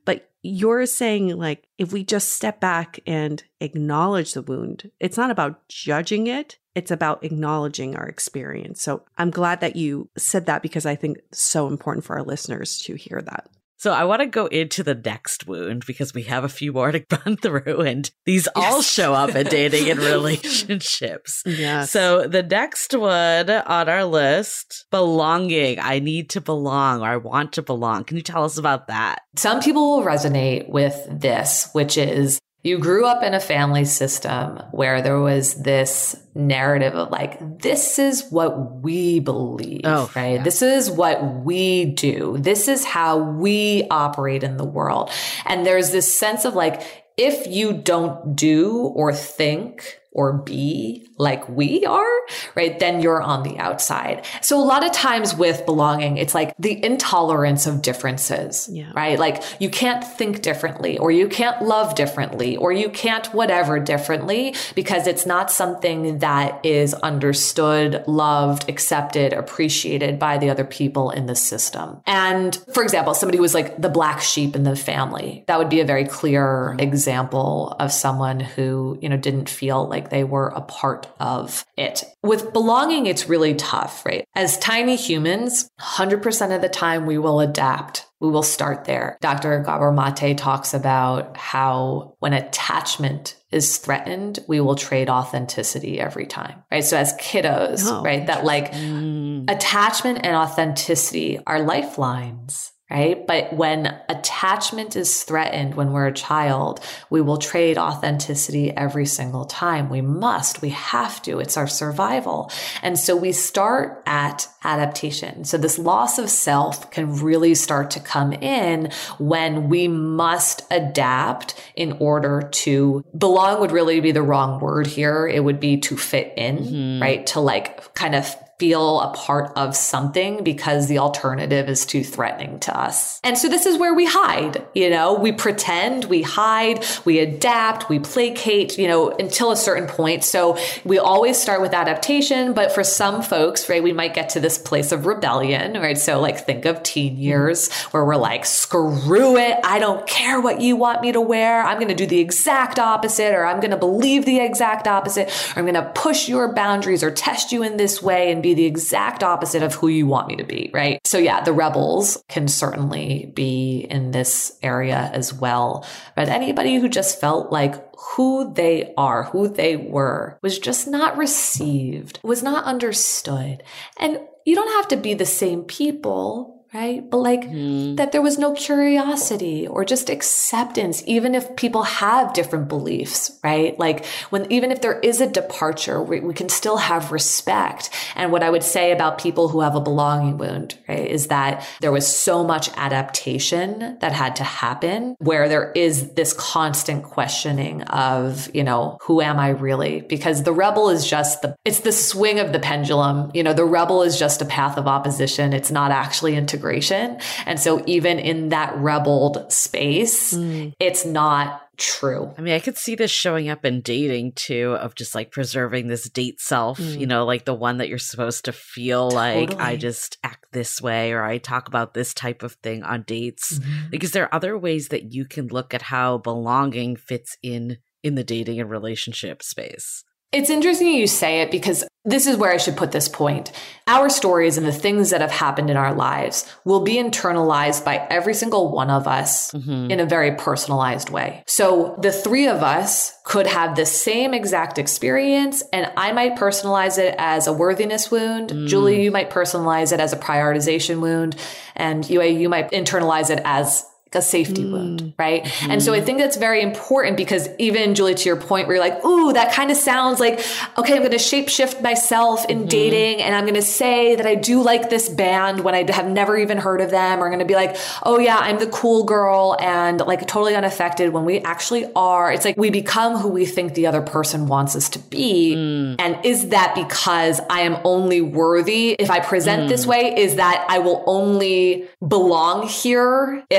you're saying, like, if we just step back and acknowledge the wound, it's not about judging it. It's about acknowledging our experience. So I'm glad that you said that, because I think it's so important for our listeners to hear that. So I want to go into the next wound, because we have a few more to run through, and these yes. all show up in dating and relationships. Yes. So the next one on our list, belonging. I need to belong, or I want to belong. Can you tell us about that? Some people will resonate with this, which is, you grew up in a family system where there was this narrative of like, this is what we believe, oh, right? Yeah. This is what we do. This is how we operate in the world. And there's this sense of like, if you don't do or think or be like we are, right, then you're on the outside. So a lot of times with belonging, it's like the intolerance of differences, yeah. right? Like you can't think differently, or you can't love differently, or you can't whatever differently, because it's not something that is understood, loved, accepted, appreciated by the other people in the system. And for example, somebody who was like the black sheep in the family, that would be a very clear example of someone who, you know, didn't feel like they were a part of it. With belonging, it's really tough, right? As tiny humans, one hundred percent of the time we will adapt. We will start there. Doctor Gabor Mate talks about how when attachment is threatened, we will trade authenticity every time, right? So as kiddos, oh, right, that like mm. attachment and authenticity are lifelines. Right? But when attachment is threatened, when we're a child, we will trade authenticity every single time. We must, we have to, it's our survival. And so we start at adaptation. So this loss of self can really start to come in when we must adapt in order to belong would really be the wrong word here. It would be to fit in, mm-hmm. right? To like kind of feel a part of something, because the alternative is too threatening to us. And so this is where we hide, you know, we pretend, we hide, we adapt, we placate, you know, until a certain point. So we always start with adaptation, but for some folks, right, we might get to this place of rebellion, right? So like think of teen years where we're like, screw it. I don't care what you want me to wear. I'm going to do the exact opposite, or I'm going to believe the exact opposite, or I'm going to push your boundaries or test you in this way and be the exact opposite of who you want me to be, right? So yeah, the rebels can certainly be in this area as well. But anybody who just felt like who they are, who they were, was just not received, was not understood. And you don't have to be the same people, right? But like mm. that there was no curiosity or just acceptance, even if people have different beliefs, right? Like when, even if there is a departure, we, we can still have respect. And what I would say about people who have a belonging wound, right, is that there was so much adaptation that had to happen, where there is this constant questioning of, you know, who am I really? Because the rebel is just the, it's the swing of the pendulum. You know, the rebel is just a path of opposition. It's not actually integration. And so even in that rebelled space, mm. it's not true. I mean, I could see this showing up in dating too, of just like preserving this date self, mm. you know, like the one that you're supposed to feel totally. Like I just act this way, or I talk about this type of thing on dates. Mm-hmm. Like, is there other ways that you can look at how belonging fits in in the dating and relationship space? It's interesting you say it, because this is where I should put this point. Our stories and the things that have happened in our lives will be internalized by every single one of us mm-hmm. in a very personalized way. So the three of us could have the same exact experience, and I might personalize it as a worthiness wound. Mm. Julie, you might personalize it as a prioritization wound, and Yue, you might internalize it as a safety mm. wound, right? Mm-hmm. And so I think that's very important, because even Julie, to your point where you're like, ooh, that kind of sounds like, okay, I'm going to shape shift myself in mm-hmm. dating, and I'm going to say that I do like this band when I have never even heard of them, or I'm going to be like, oh yeah, I'm the cool girl and like totally unaffected, when we actually are. It's like we become who we think the other person wants us to be. Mm. And is that because I am only worthy if I present mm. this way? Is that I will only belong here if I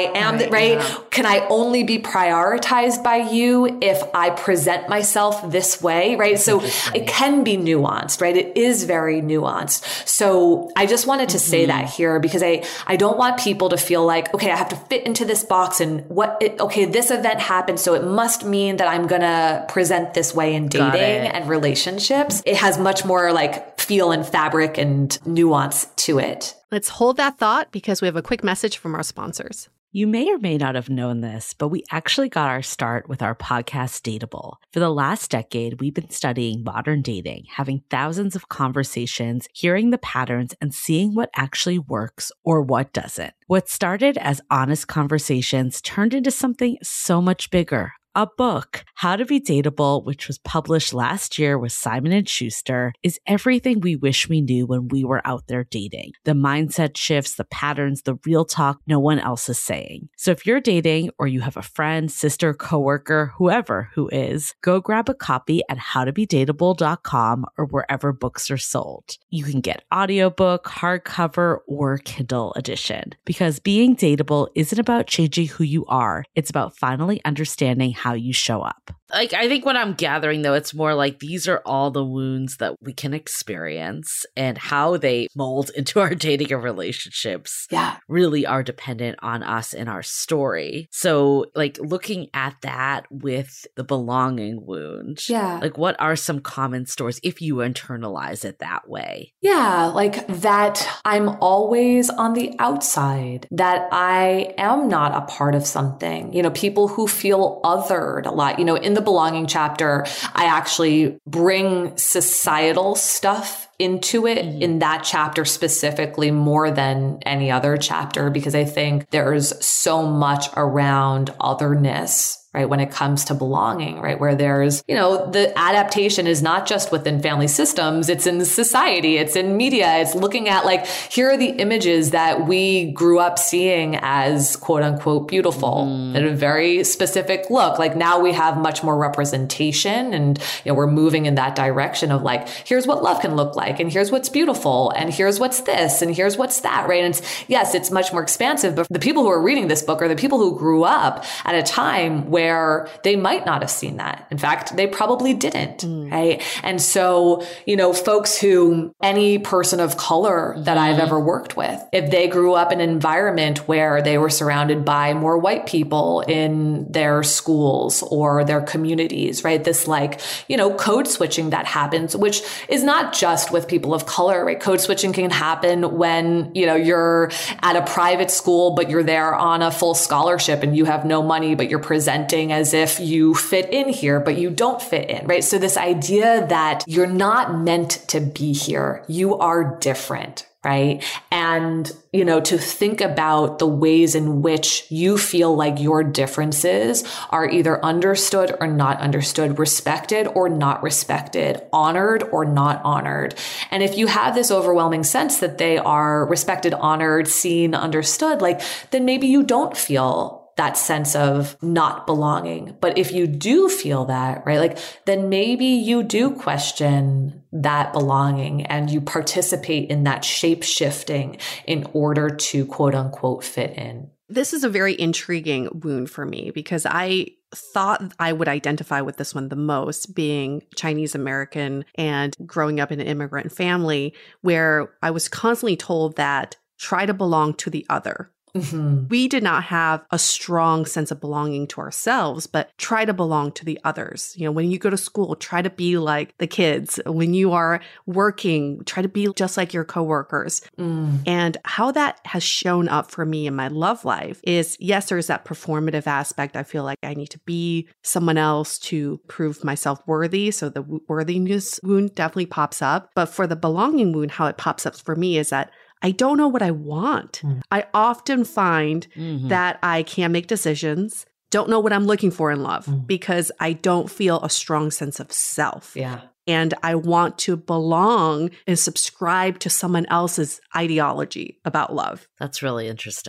I am, right? right? Yeah. Can I only be prioritized by you if I present myself this way, right? So it can be nuanced, right? It is very nuanced. So I just wanted to mm-hmm. say that here because I, I don't want people to feel like, okay, I have to fit into this box and what, it, okay, this event happened. So it must mean that I'm going to present this way in dating and relationships. It has much more like feel and fabric and nuance to it. Let's hold that thought because we have a quick message from our sponsors. You may or may not have known this, but we actually got our start with our podcast, Dateable. For the last decade, we've been studying modern dating, having thousands of conversations, hearing the patterns, and seeing what actually works or what doesn't. What started as honest conversations turned into something so much bigger. A book, How to Be Dateable, which was published last year with Simon and Schuster, is everything we wish we knew when we were out there dating. The mindset shifts, the patterns, the real talk no one else is saying. So if you're dating or you have a friend, sister, coworker, whoever who is, go grab a copy at how to be dateable dot com or wherever books are sold. You can get audiobook, hardcover, or Kindle edition. Because being dateable isn't about changing who you are. It's about finally understanding how you show up. Like, I think what I'm gathering, though, it's more like these are all the wounds that we can experience and how they mold into our dating and relationships yeah. really are dependent on us and our story. So, like, looking at that with the belonging wound, yeah. like, what are some common stories if you internalize it that way? Yeah, like that I'm always on the outside, that I am not a part of something. You know, people who feel othered a lot, you know, in the belonging chapter, I actually bring societal stuff into it mm-hmm. in that chapter specifically more than any other chapter, because I think there's so much around otherness, right? When it comes to belonging, right? Where there's, you know, the adaptation is not just within family systems, it's in society, it's in media, it's looking at like, here are the images that we grew up seeing as quote unquote beautiful, mm. and a very specific look. Like now we have much more representation and, you know, we're moving in that direction of like, here's what love can look like, and here's what's beautiful, and here's what's this, and here's what's that, right? And it's, yes, it's much more expansive, but the people who are reading this book are the people who grew up at a time where where they might not have seen that. In fact, they probably didn't, mm. right? And so, you know, folks who, any person of color that I've ever worked with, if they grew up in an environment where they were surrounded by more white people in their schools or their communities, right? This like, you know, code switching that happens, which is not just with people of color, right? Code switching can happen when, you know, you're at a private school, but you're there on a full scholarship and you have no money, but you're presenting as if you fit in here, but you don't fit in, right? So this idea that you're not meant to be here, you are different, right? And, you know, to think about the ways in which you feel like your differences are either understood or not understood, respected or not respected, honored or not honored. And if you have this overwhelming sense that they are respected, honored, seen, understood, like, then maybe you don't feel that sense of not belonging. But if you do feel that, right, like, then maybe you do question that belonging and you participate in that shape shifting in order to quote unquote fit in. This is a very intriguing wound for me because I thought I would identify with this one the most, being Chinese American and growing up in an immigrant family where I was constantly told that try to belong to the other. Mm-hmm. We did not have a strong sense of belonging to ourselves, but try to belong to the others. You know, when you go to school, try to be like the kids. When you are working, try to be just like your coworkers. Mm. And how that has shown up for me in my love life is, yes, there's that performative aspect. I feel like I need to be someone else to prove myself worthy. So the worthiness wound definitely pops up. But for the belonging wound, how it pops up for me is that I don't know what I want. Mm. I often find mm-hmm. that I can't make decisions, don't know what I'm looking for in love mm. because I don't feel a strong sense of self. Yeah. And I want to belong and subscribe to someone else's ideology about love. That's really interesting.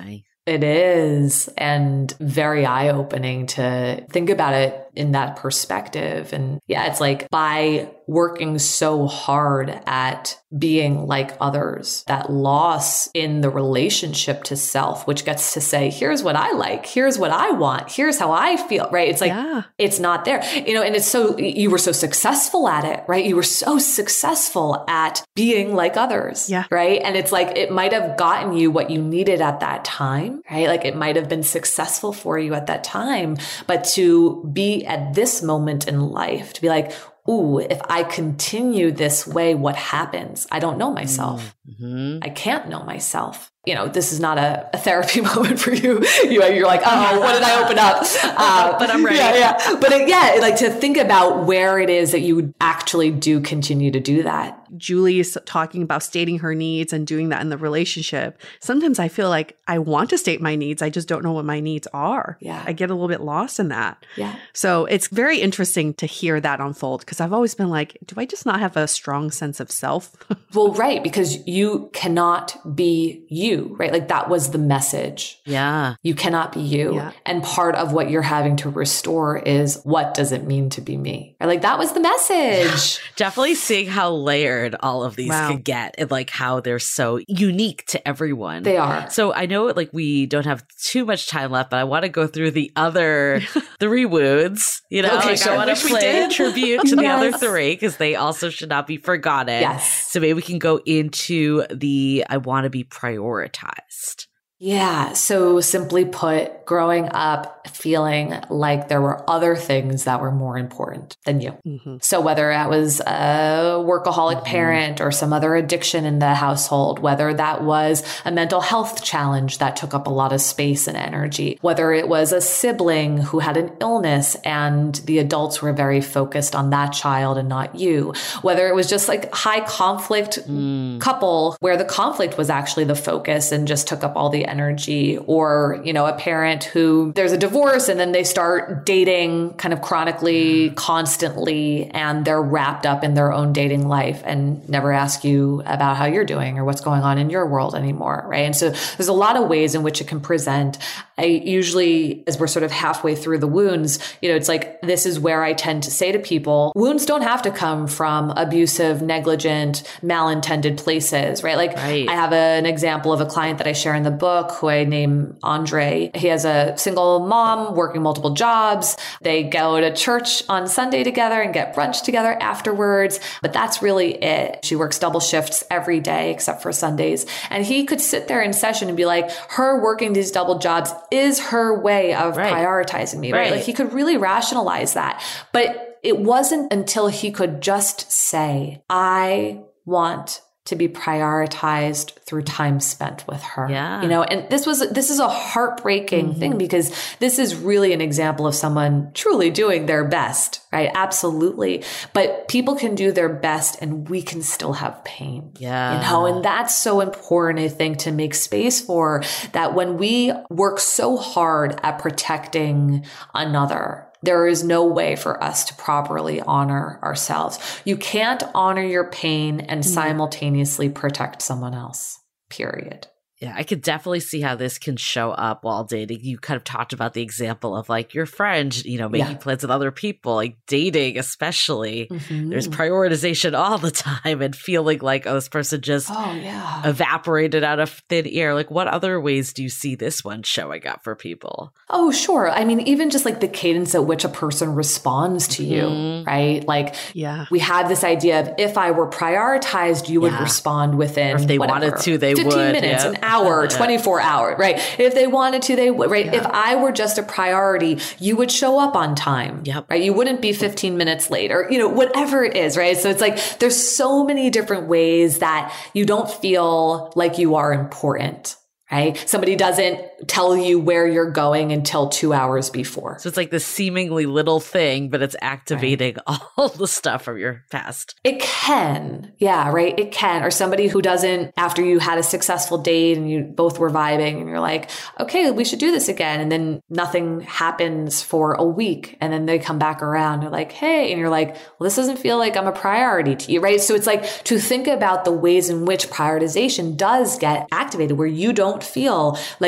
It is, and very eye-opening to think about it in that perspective. And yeah, it's like by working so hard at being like others, that loss in the relationship to self, which gets to say, here's what I like, here's what I want, here's how I feel, right? It's like, yeah. It's not there, you know, and it's so, you were so successful at it, right? You were so successful at being like others, yeah. right? And it's like, it might have gotten you what you needed at that time, right? Like it might have been successful for you at that time, but to be at this moment in life, to be like, ooh, if I continue this way, what happens? I don't know myself. Mm-hmm. I can't know myself. You know, this is not a, a therapy moment for you. you know, you're like, oh, what did I open up? Uh, but I'm ready. Yeah, yeah. But it, yeah, like to think about where it is that you actually do continue to do that. Julie is talking about stating her needs and doing that in the relationship. Sometimes I feel like I want to state my needs. I just don't know what my needs are. Yeah. I get a little bit lost in that. Yeah. So it's very interesting to hear that unfold because I've always been like, do I just not have a strong sense of self? Well, right. Because you cannot be you, right? Like that was the message. Yeah. You cannot be you. Yeah. And part of what you're having to restore is what does it mean to be me? Right? Like that was the message. Definitely seeing how layered all of these wow. could get and like how they're so unique to everyone. They are. So I know like we don't have too much time left, but I want to go through the other three wounds. You know, okay, like sure. I want to play tribute to yes. the other three because they also should not be forgotten. Yes. So maybe we can go into the I want to be prioritized. Yeah. So simply put, growing up feeling like there were other things that were more important than you. Mm-hmm. So whether that was a workaholic mm-hmm. parent or some other addiction in the household, whether that was a mental health challenge that took up a lot of space and energy, whether it was a sibling who had an illness and the adults were very focused on that child and not you, whether it was just like high conflict mm. couple where the conflict was actually the focus and just took up all the energy, or, you know, a parent who there's a divorce and then they start dating kind of chronically, constantly, and they're wrapped up in their own dating life and never ask you about how you're doing or what's going on in your world anymore, right? And so there's a lot of ways in which it can present. I usually, as we're sort of halfway through the wounds, you know, it's like, this is where I tend to say to people, wounds don't have to come from abusive, negligent, malintended places, right? Like right. I have a, an example of a client that I share in the book who I name Andre. He has a single mom working multiple jobs. They go to church on Sunday together and get brunch together afterwards. But that's really it. She works double shifts every day except for Sundays. And he could sit there in session and be like, her working these double jobs is her way of right. prioritizing me, right? right? Like he could really rationalize that. But it wasn't until he could just say, I want to be prioritized through time spent with her. Yeah. You know, and this was, this is a heartbreaking mm-hmm. thing because this is really an example of someone truly doing their best, right? Absolutely. But people can do their best and we can still have pain. Yeah. You know, and that's so important, I think, to make space for that when we work so hard at protecting another, there is no way for us to properly honor ourselves. You can't honor your pain and simultaneously protect someone else, period. Yeah, I could definitely see how this can show up while dating. You kind of talked about the example of like your friend, you know, making yeah. plans with other people, like dating especially. Mm-hmm. There's prioritization all the time and feeling like, oh, this person just oh, yeah. evaporated out of thin air. Like what other ways do you see this one showing up for people? Oh, sure. I mean, even just like the cadence at which a person responds to you, mm-hmm. right? Like yeah. we have this idea of if I were prioritized, you would yeah. respond within or if they whatever, wanted to, they fifteen would. minutes, yeah. an hour, twenty-four hour, right? If they wanted to, they would, right? Yeah. If I were just a priority, you would show up on time, yep. right? You wouldn't be fifteen minutes late or, you know, whatever it is, right? So it's like, there's so many different ways that you don't feel like you are important. Right? Somebody doesn't tell you where you're going until two hours before. So it's like this seemingly little thing, but it's activating right. all the stuff from your past. It can. Yeah, right? It can. Or somebody who doesn't, after you had a successful date and you both were vibing and you're like, okay, we should do this again. And then nothing happens for a week. And then they come back around. They're like, hey, and you're like, well, this doesn't feel like I'm a priority to you, right? So it's like to think about the ways in which prioritization does get activated where you don't feel like you are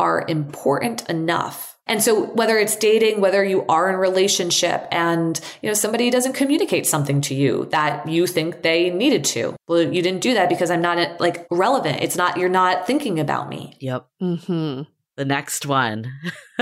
are important enough. And so whether it's dating, whether you are in a relationship and, you know, somebody doesn't communicate something to you that you think they needed to. Well, you didn't do that because I'm not like relevant. It's not, you're not thinking about me. Yep. Mm-hmm. The next one.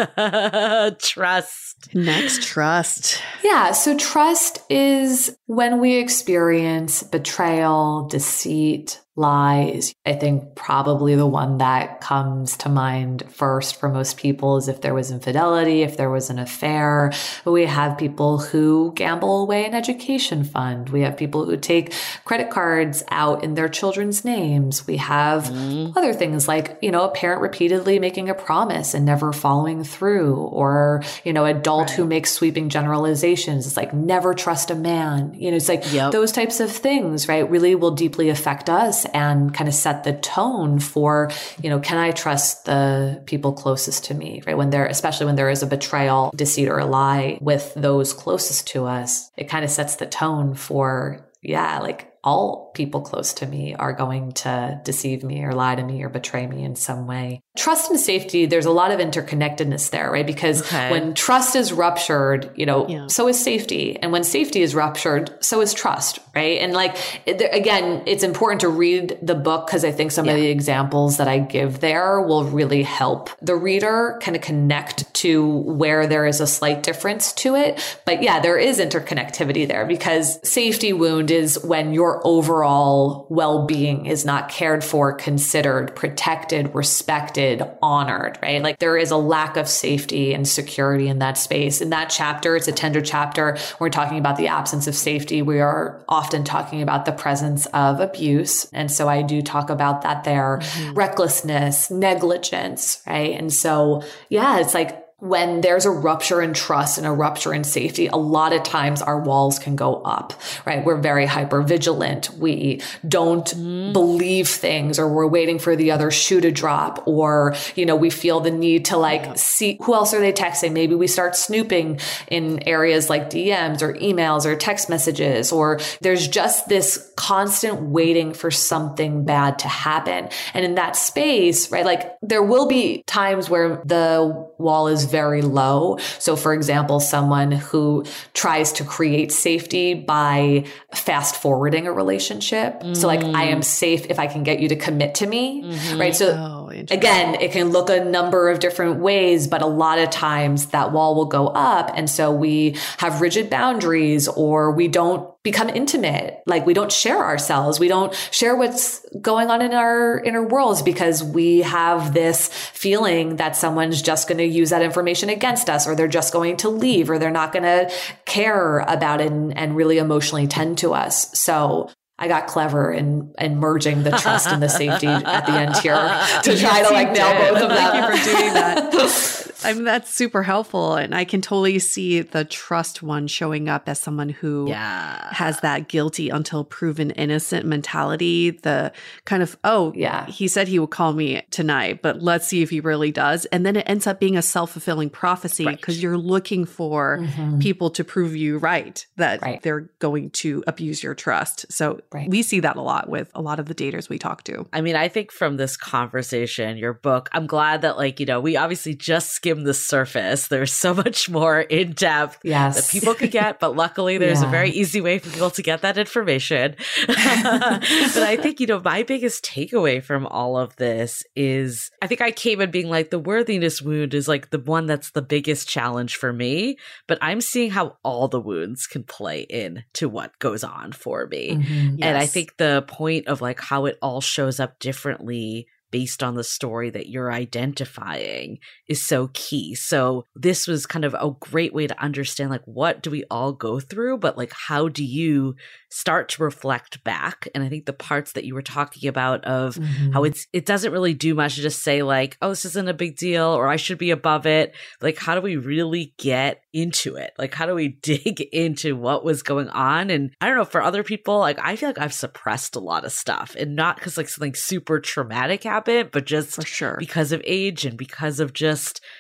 Trust. Next, trust. Yeah. So trust is when we experience betrayal, deceit, lies. I think probably the one that comes to mind first for most people is if there was infidelity, if there was an affair. But we have people who gamble away an education fund. We have people who take credit cards out in their children's names. We have mm. other things like, you know, a parent repeatedly making a promise and never following through, or, you know, adult right. who makes sweeping generalizations. It's like, never trust a man. You know, it's like yep. those types of things, right, really will deeply affect us and kind of set the tone for, you know, can I trust the people closest to me, right? When there, especially when there is a betrayal, deceit, or a lie with those closest to us, it kind of sets the tone for, yeah, like all people close to me are going to deceive me or lie to me or betray me in some way. Trust and safety, there's a lot of interconnectedness there, right? Because okay. when trust is ruptured, you know, yeah. so is safety. And when safety is ruptured, so is trust, right? And like, it, again, it's important to read the book because I think some yeah. of the examples that I give there will really help the reader kind of connect to where there is a slight difference to it. But yeah, there is interconnectivity there because safety wound is when your overall well-being is not cared for, considered, protected, respected, honored, right? Like there is a lack of safety and security in that space. In that chapter, it's a tender chapter. We're talking about the absence of safety. We are often talking about the presence of abuse. And so I do talk about that there. Mm-hmm. Recklessness, negligence, right? And so, yeah, it's like, when there's a rupture in trust and a rupture in safety, a lot of times our walls can go up, right? We're very hyper vigilant. We don't mm. believe things, or we're waiting for the other shoe to drop, or, you know, we feel the need to like yeah. see who else are they texting. Maybe we start snooping in areas like D Ms or emails or text messages, or there's just this constant waiting for something bad to happen. And in that space, right, like there will be times where the wall is very low. So for example, someone who tries to create safety by fast forwarding a relationship. Mm. So like, I am safe if I can get you to commit to me, mm-hmm. right? So oh, again, it can look a number of different ways, but a lot of times that wall will go up. And so we have rigid boundaries, or we don't become intimate. Like we don't share ourselves. We don't share what's going on in our inner worlds because we have this feeling that someone's just going to use that information against us, or they're just going to leave, or they're not going to care about it and, and really emotionally tend to us. So I got clever in, in merging the trust and the safety at the end here to try yes, to like nail both of them. Thank you for doing that. I mean, that's super helpful. And I can totally see the trust one showing up as someone who yeah. has that guilty until proven innocent mentality. The kind of, oh, yeah, he said he would call me tonight, but let's see if he really does. And then it ends up being a self-fulfilling prophecy because right. you're looking for mm-hmm. people to prove you right, that right. they're going to abuse your trust. So right. we see that a lot with a lot of the daters we talk to. I mean, I think from this conversation, your book, I'm glad that like, you know, we obviously just skimmed the surface. There's so much more in depth yes. that people could get, but luckily there's yeah. a very easy way for people to get that information. But I think, you know, my biggest takeaway from all of this is I think I came in being like, the worthiness wound is like the one that's the biggest challenge for me, but I'm seeing how all the wounds can play in to what goes on for me. Mm-hmm. Yes. And I think the point of like how it all shows up differently based on the story that you're identifying is so key. So this was kind of a great way to understand, like, what do we all go through, but like, how do you start to reflect back? And I think the parts that you were talking about of mm-hmm. how it's, it doesn't really do much to just say like, oh, this isn't a big deal, or I should be above it. Like, how do we really get into it? Like, how do we dig into what was going on? And I don't know, for other people, like, I feel like I've suppressed a lot of stuff, and not because like something super traumatic happened, but just for sure because of age and because of just,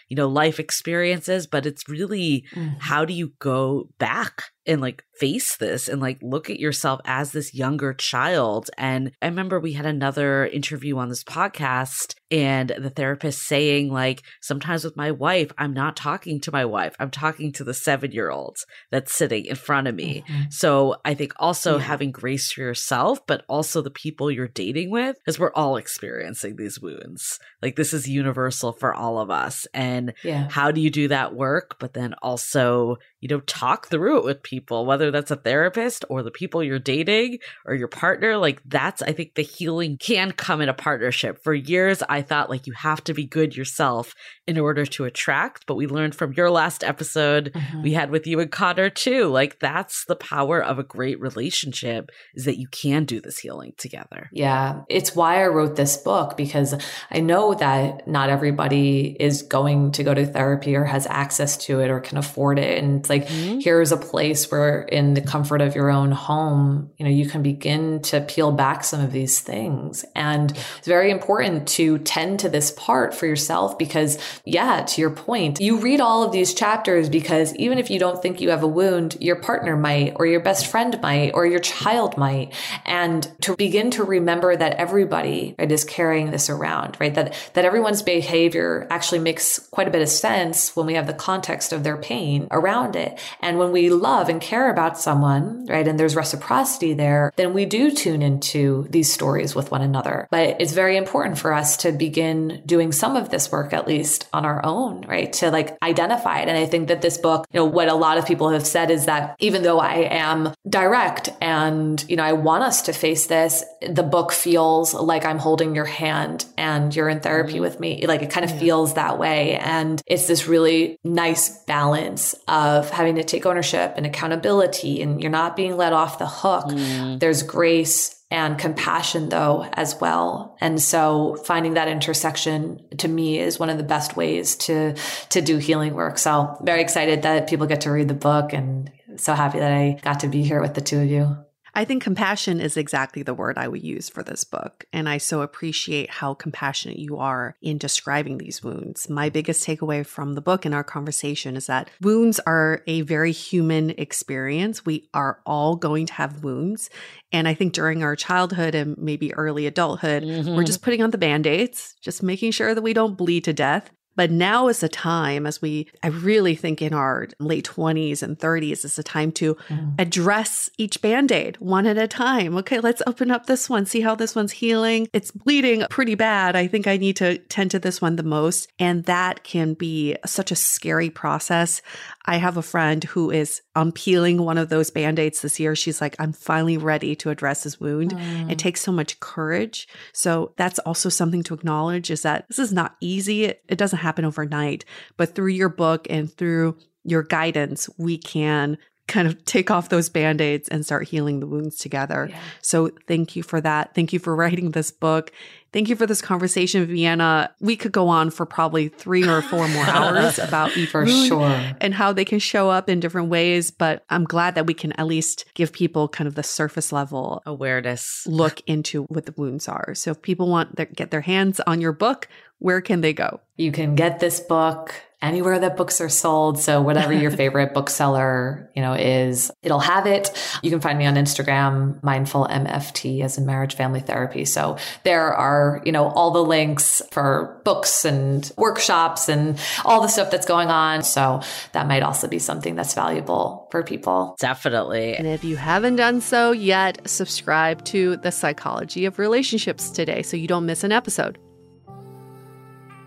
you know, life experiences, but it's really mm-hmm. how do you go back and like face this and like look at yourself as this younger child. And I remember we had another interview on this podcast and the therapist saying like, sometimes with my wife, I'm not talking to my wife. I'm talking to the seven-year-old that's sitting in front of me. Mm-hmm. So I think also yeah. having grace for yourself, but also the people you're dating with, because we're all experiencing these wounds. Like this is universal for all of us. And yeah. how do you do that work? But then also, you know, talk through it with people, whether that's a therapist or the people you're dating or your partner. Like that's, I think the healing can come in a partnership. For years, I thought like you have to be good yourself in order to attract. But we learned from your last episode mm-hmm. we had with you and Connor too. Like that's the power of a great relationship, is that you can do this healing together. Yeah. It's why I wrote this book, because I know that not everybody is going to go to therapy or has access to it or can afford it. And it's like, mm-hmm. here's a place where in the comfort of your own home, you know, you can begin to peel back some of these things. And it's very important to tend to this part for yourself because, yeah, to your point, you read all of these chapters because even if you don't think you have a wound, your partner might, or your best friend might, or your child might. And to begin to remember that everybody, right, is carrying this around, right? That, that everyone's behavior actually makes quite a bit of sense when we have the context of their pain around it. And when we love and care about someone, right, and there's reciprocity there, then we do tune into these stories with one another. But it's very important for us to begin doing some of this work, at least on our own, right, to like identify it. And I think that this book, you know, what a lot of people have said is that even though I am direct and, you know, I want us to face this, the book feels like I'm holding your hand and you're in therapy with me. Like it kind of yeah. feels that way. And it's this really nice balance of having to take ownership and accountability, and you're not being let off the hook. Mm. There's grace and compassion though as well. And so finding that intersection to me is one of the best ways to, to do healing work. So very excited that people get to read the book and so happy that I got to be here with the two of you. I think compassion is exactly the word I would use for this book. And I so appreciate how compassionate you are in describing these wounds. My biggest takeaway from the book and our conversation is that wounds are a very human experience. We are all going to have wounds. And I think during our childhood and maybe early adulthood, mm-hmm. we're just putting on the Band-Aids, just making sure that we don't bleed to death. But now is the time, as we, I really think in our late twenties and thirties, is the time to mm. address each Band-Aid one at a time. Okay, let's open up this one, see how this one's healing. It's bleeding pretty bad. I think I need to tend to this one the most. And that can be such a scary process. I have a friend who is unpeeling one of those Band-Aids this year. She's like, I'm finally ready to address this wound. Mm. It takes so much courage. So that's also something to acknowledge, is that this is not easy. It, it doesn't happen overnight, but through your book and through your guidance, we can kind of take off those Band-Aids and start healing the wounds together. Yeah. So thank you for that. Thank you for writing this book. Thank you for this conversation, Vienna. We could go on for probably three or four more hours about each for wound sure. and how they can show up in different ways. But I'm glad that we can at least give people kind of the surface level awareness look into what the wounds are. So if people want to get their hands on your book, where can they go? You can get this book anywhere that books are sold. So whatever your favorite bookseller, you know, is, it'll have it. You can find me on Instagram, Mindful M F T, as in marriage family therapy. So there are, you know, all the links for books and workshops and all the stuff that's going on. So that might also be something that's valuable for people. Definitely. And if you haven't done so yet, subscribe to The Psychology of Relationships today so you don't miss an episode.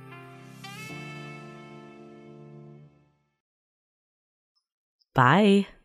Bye.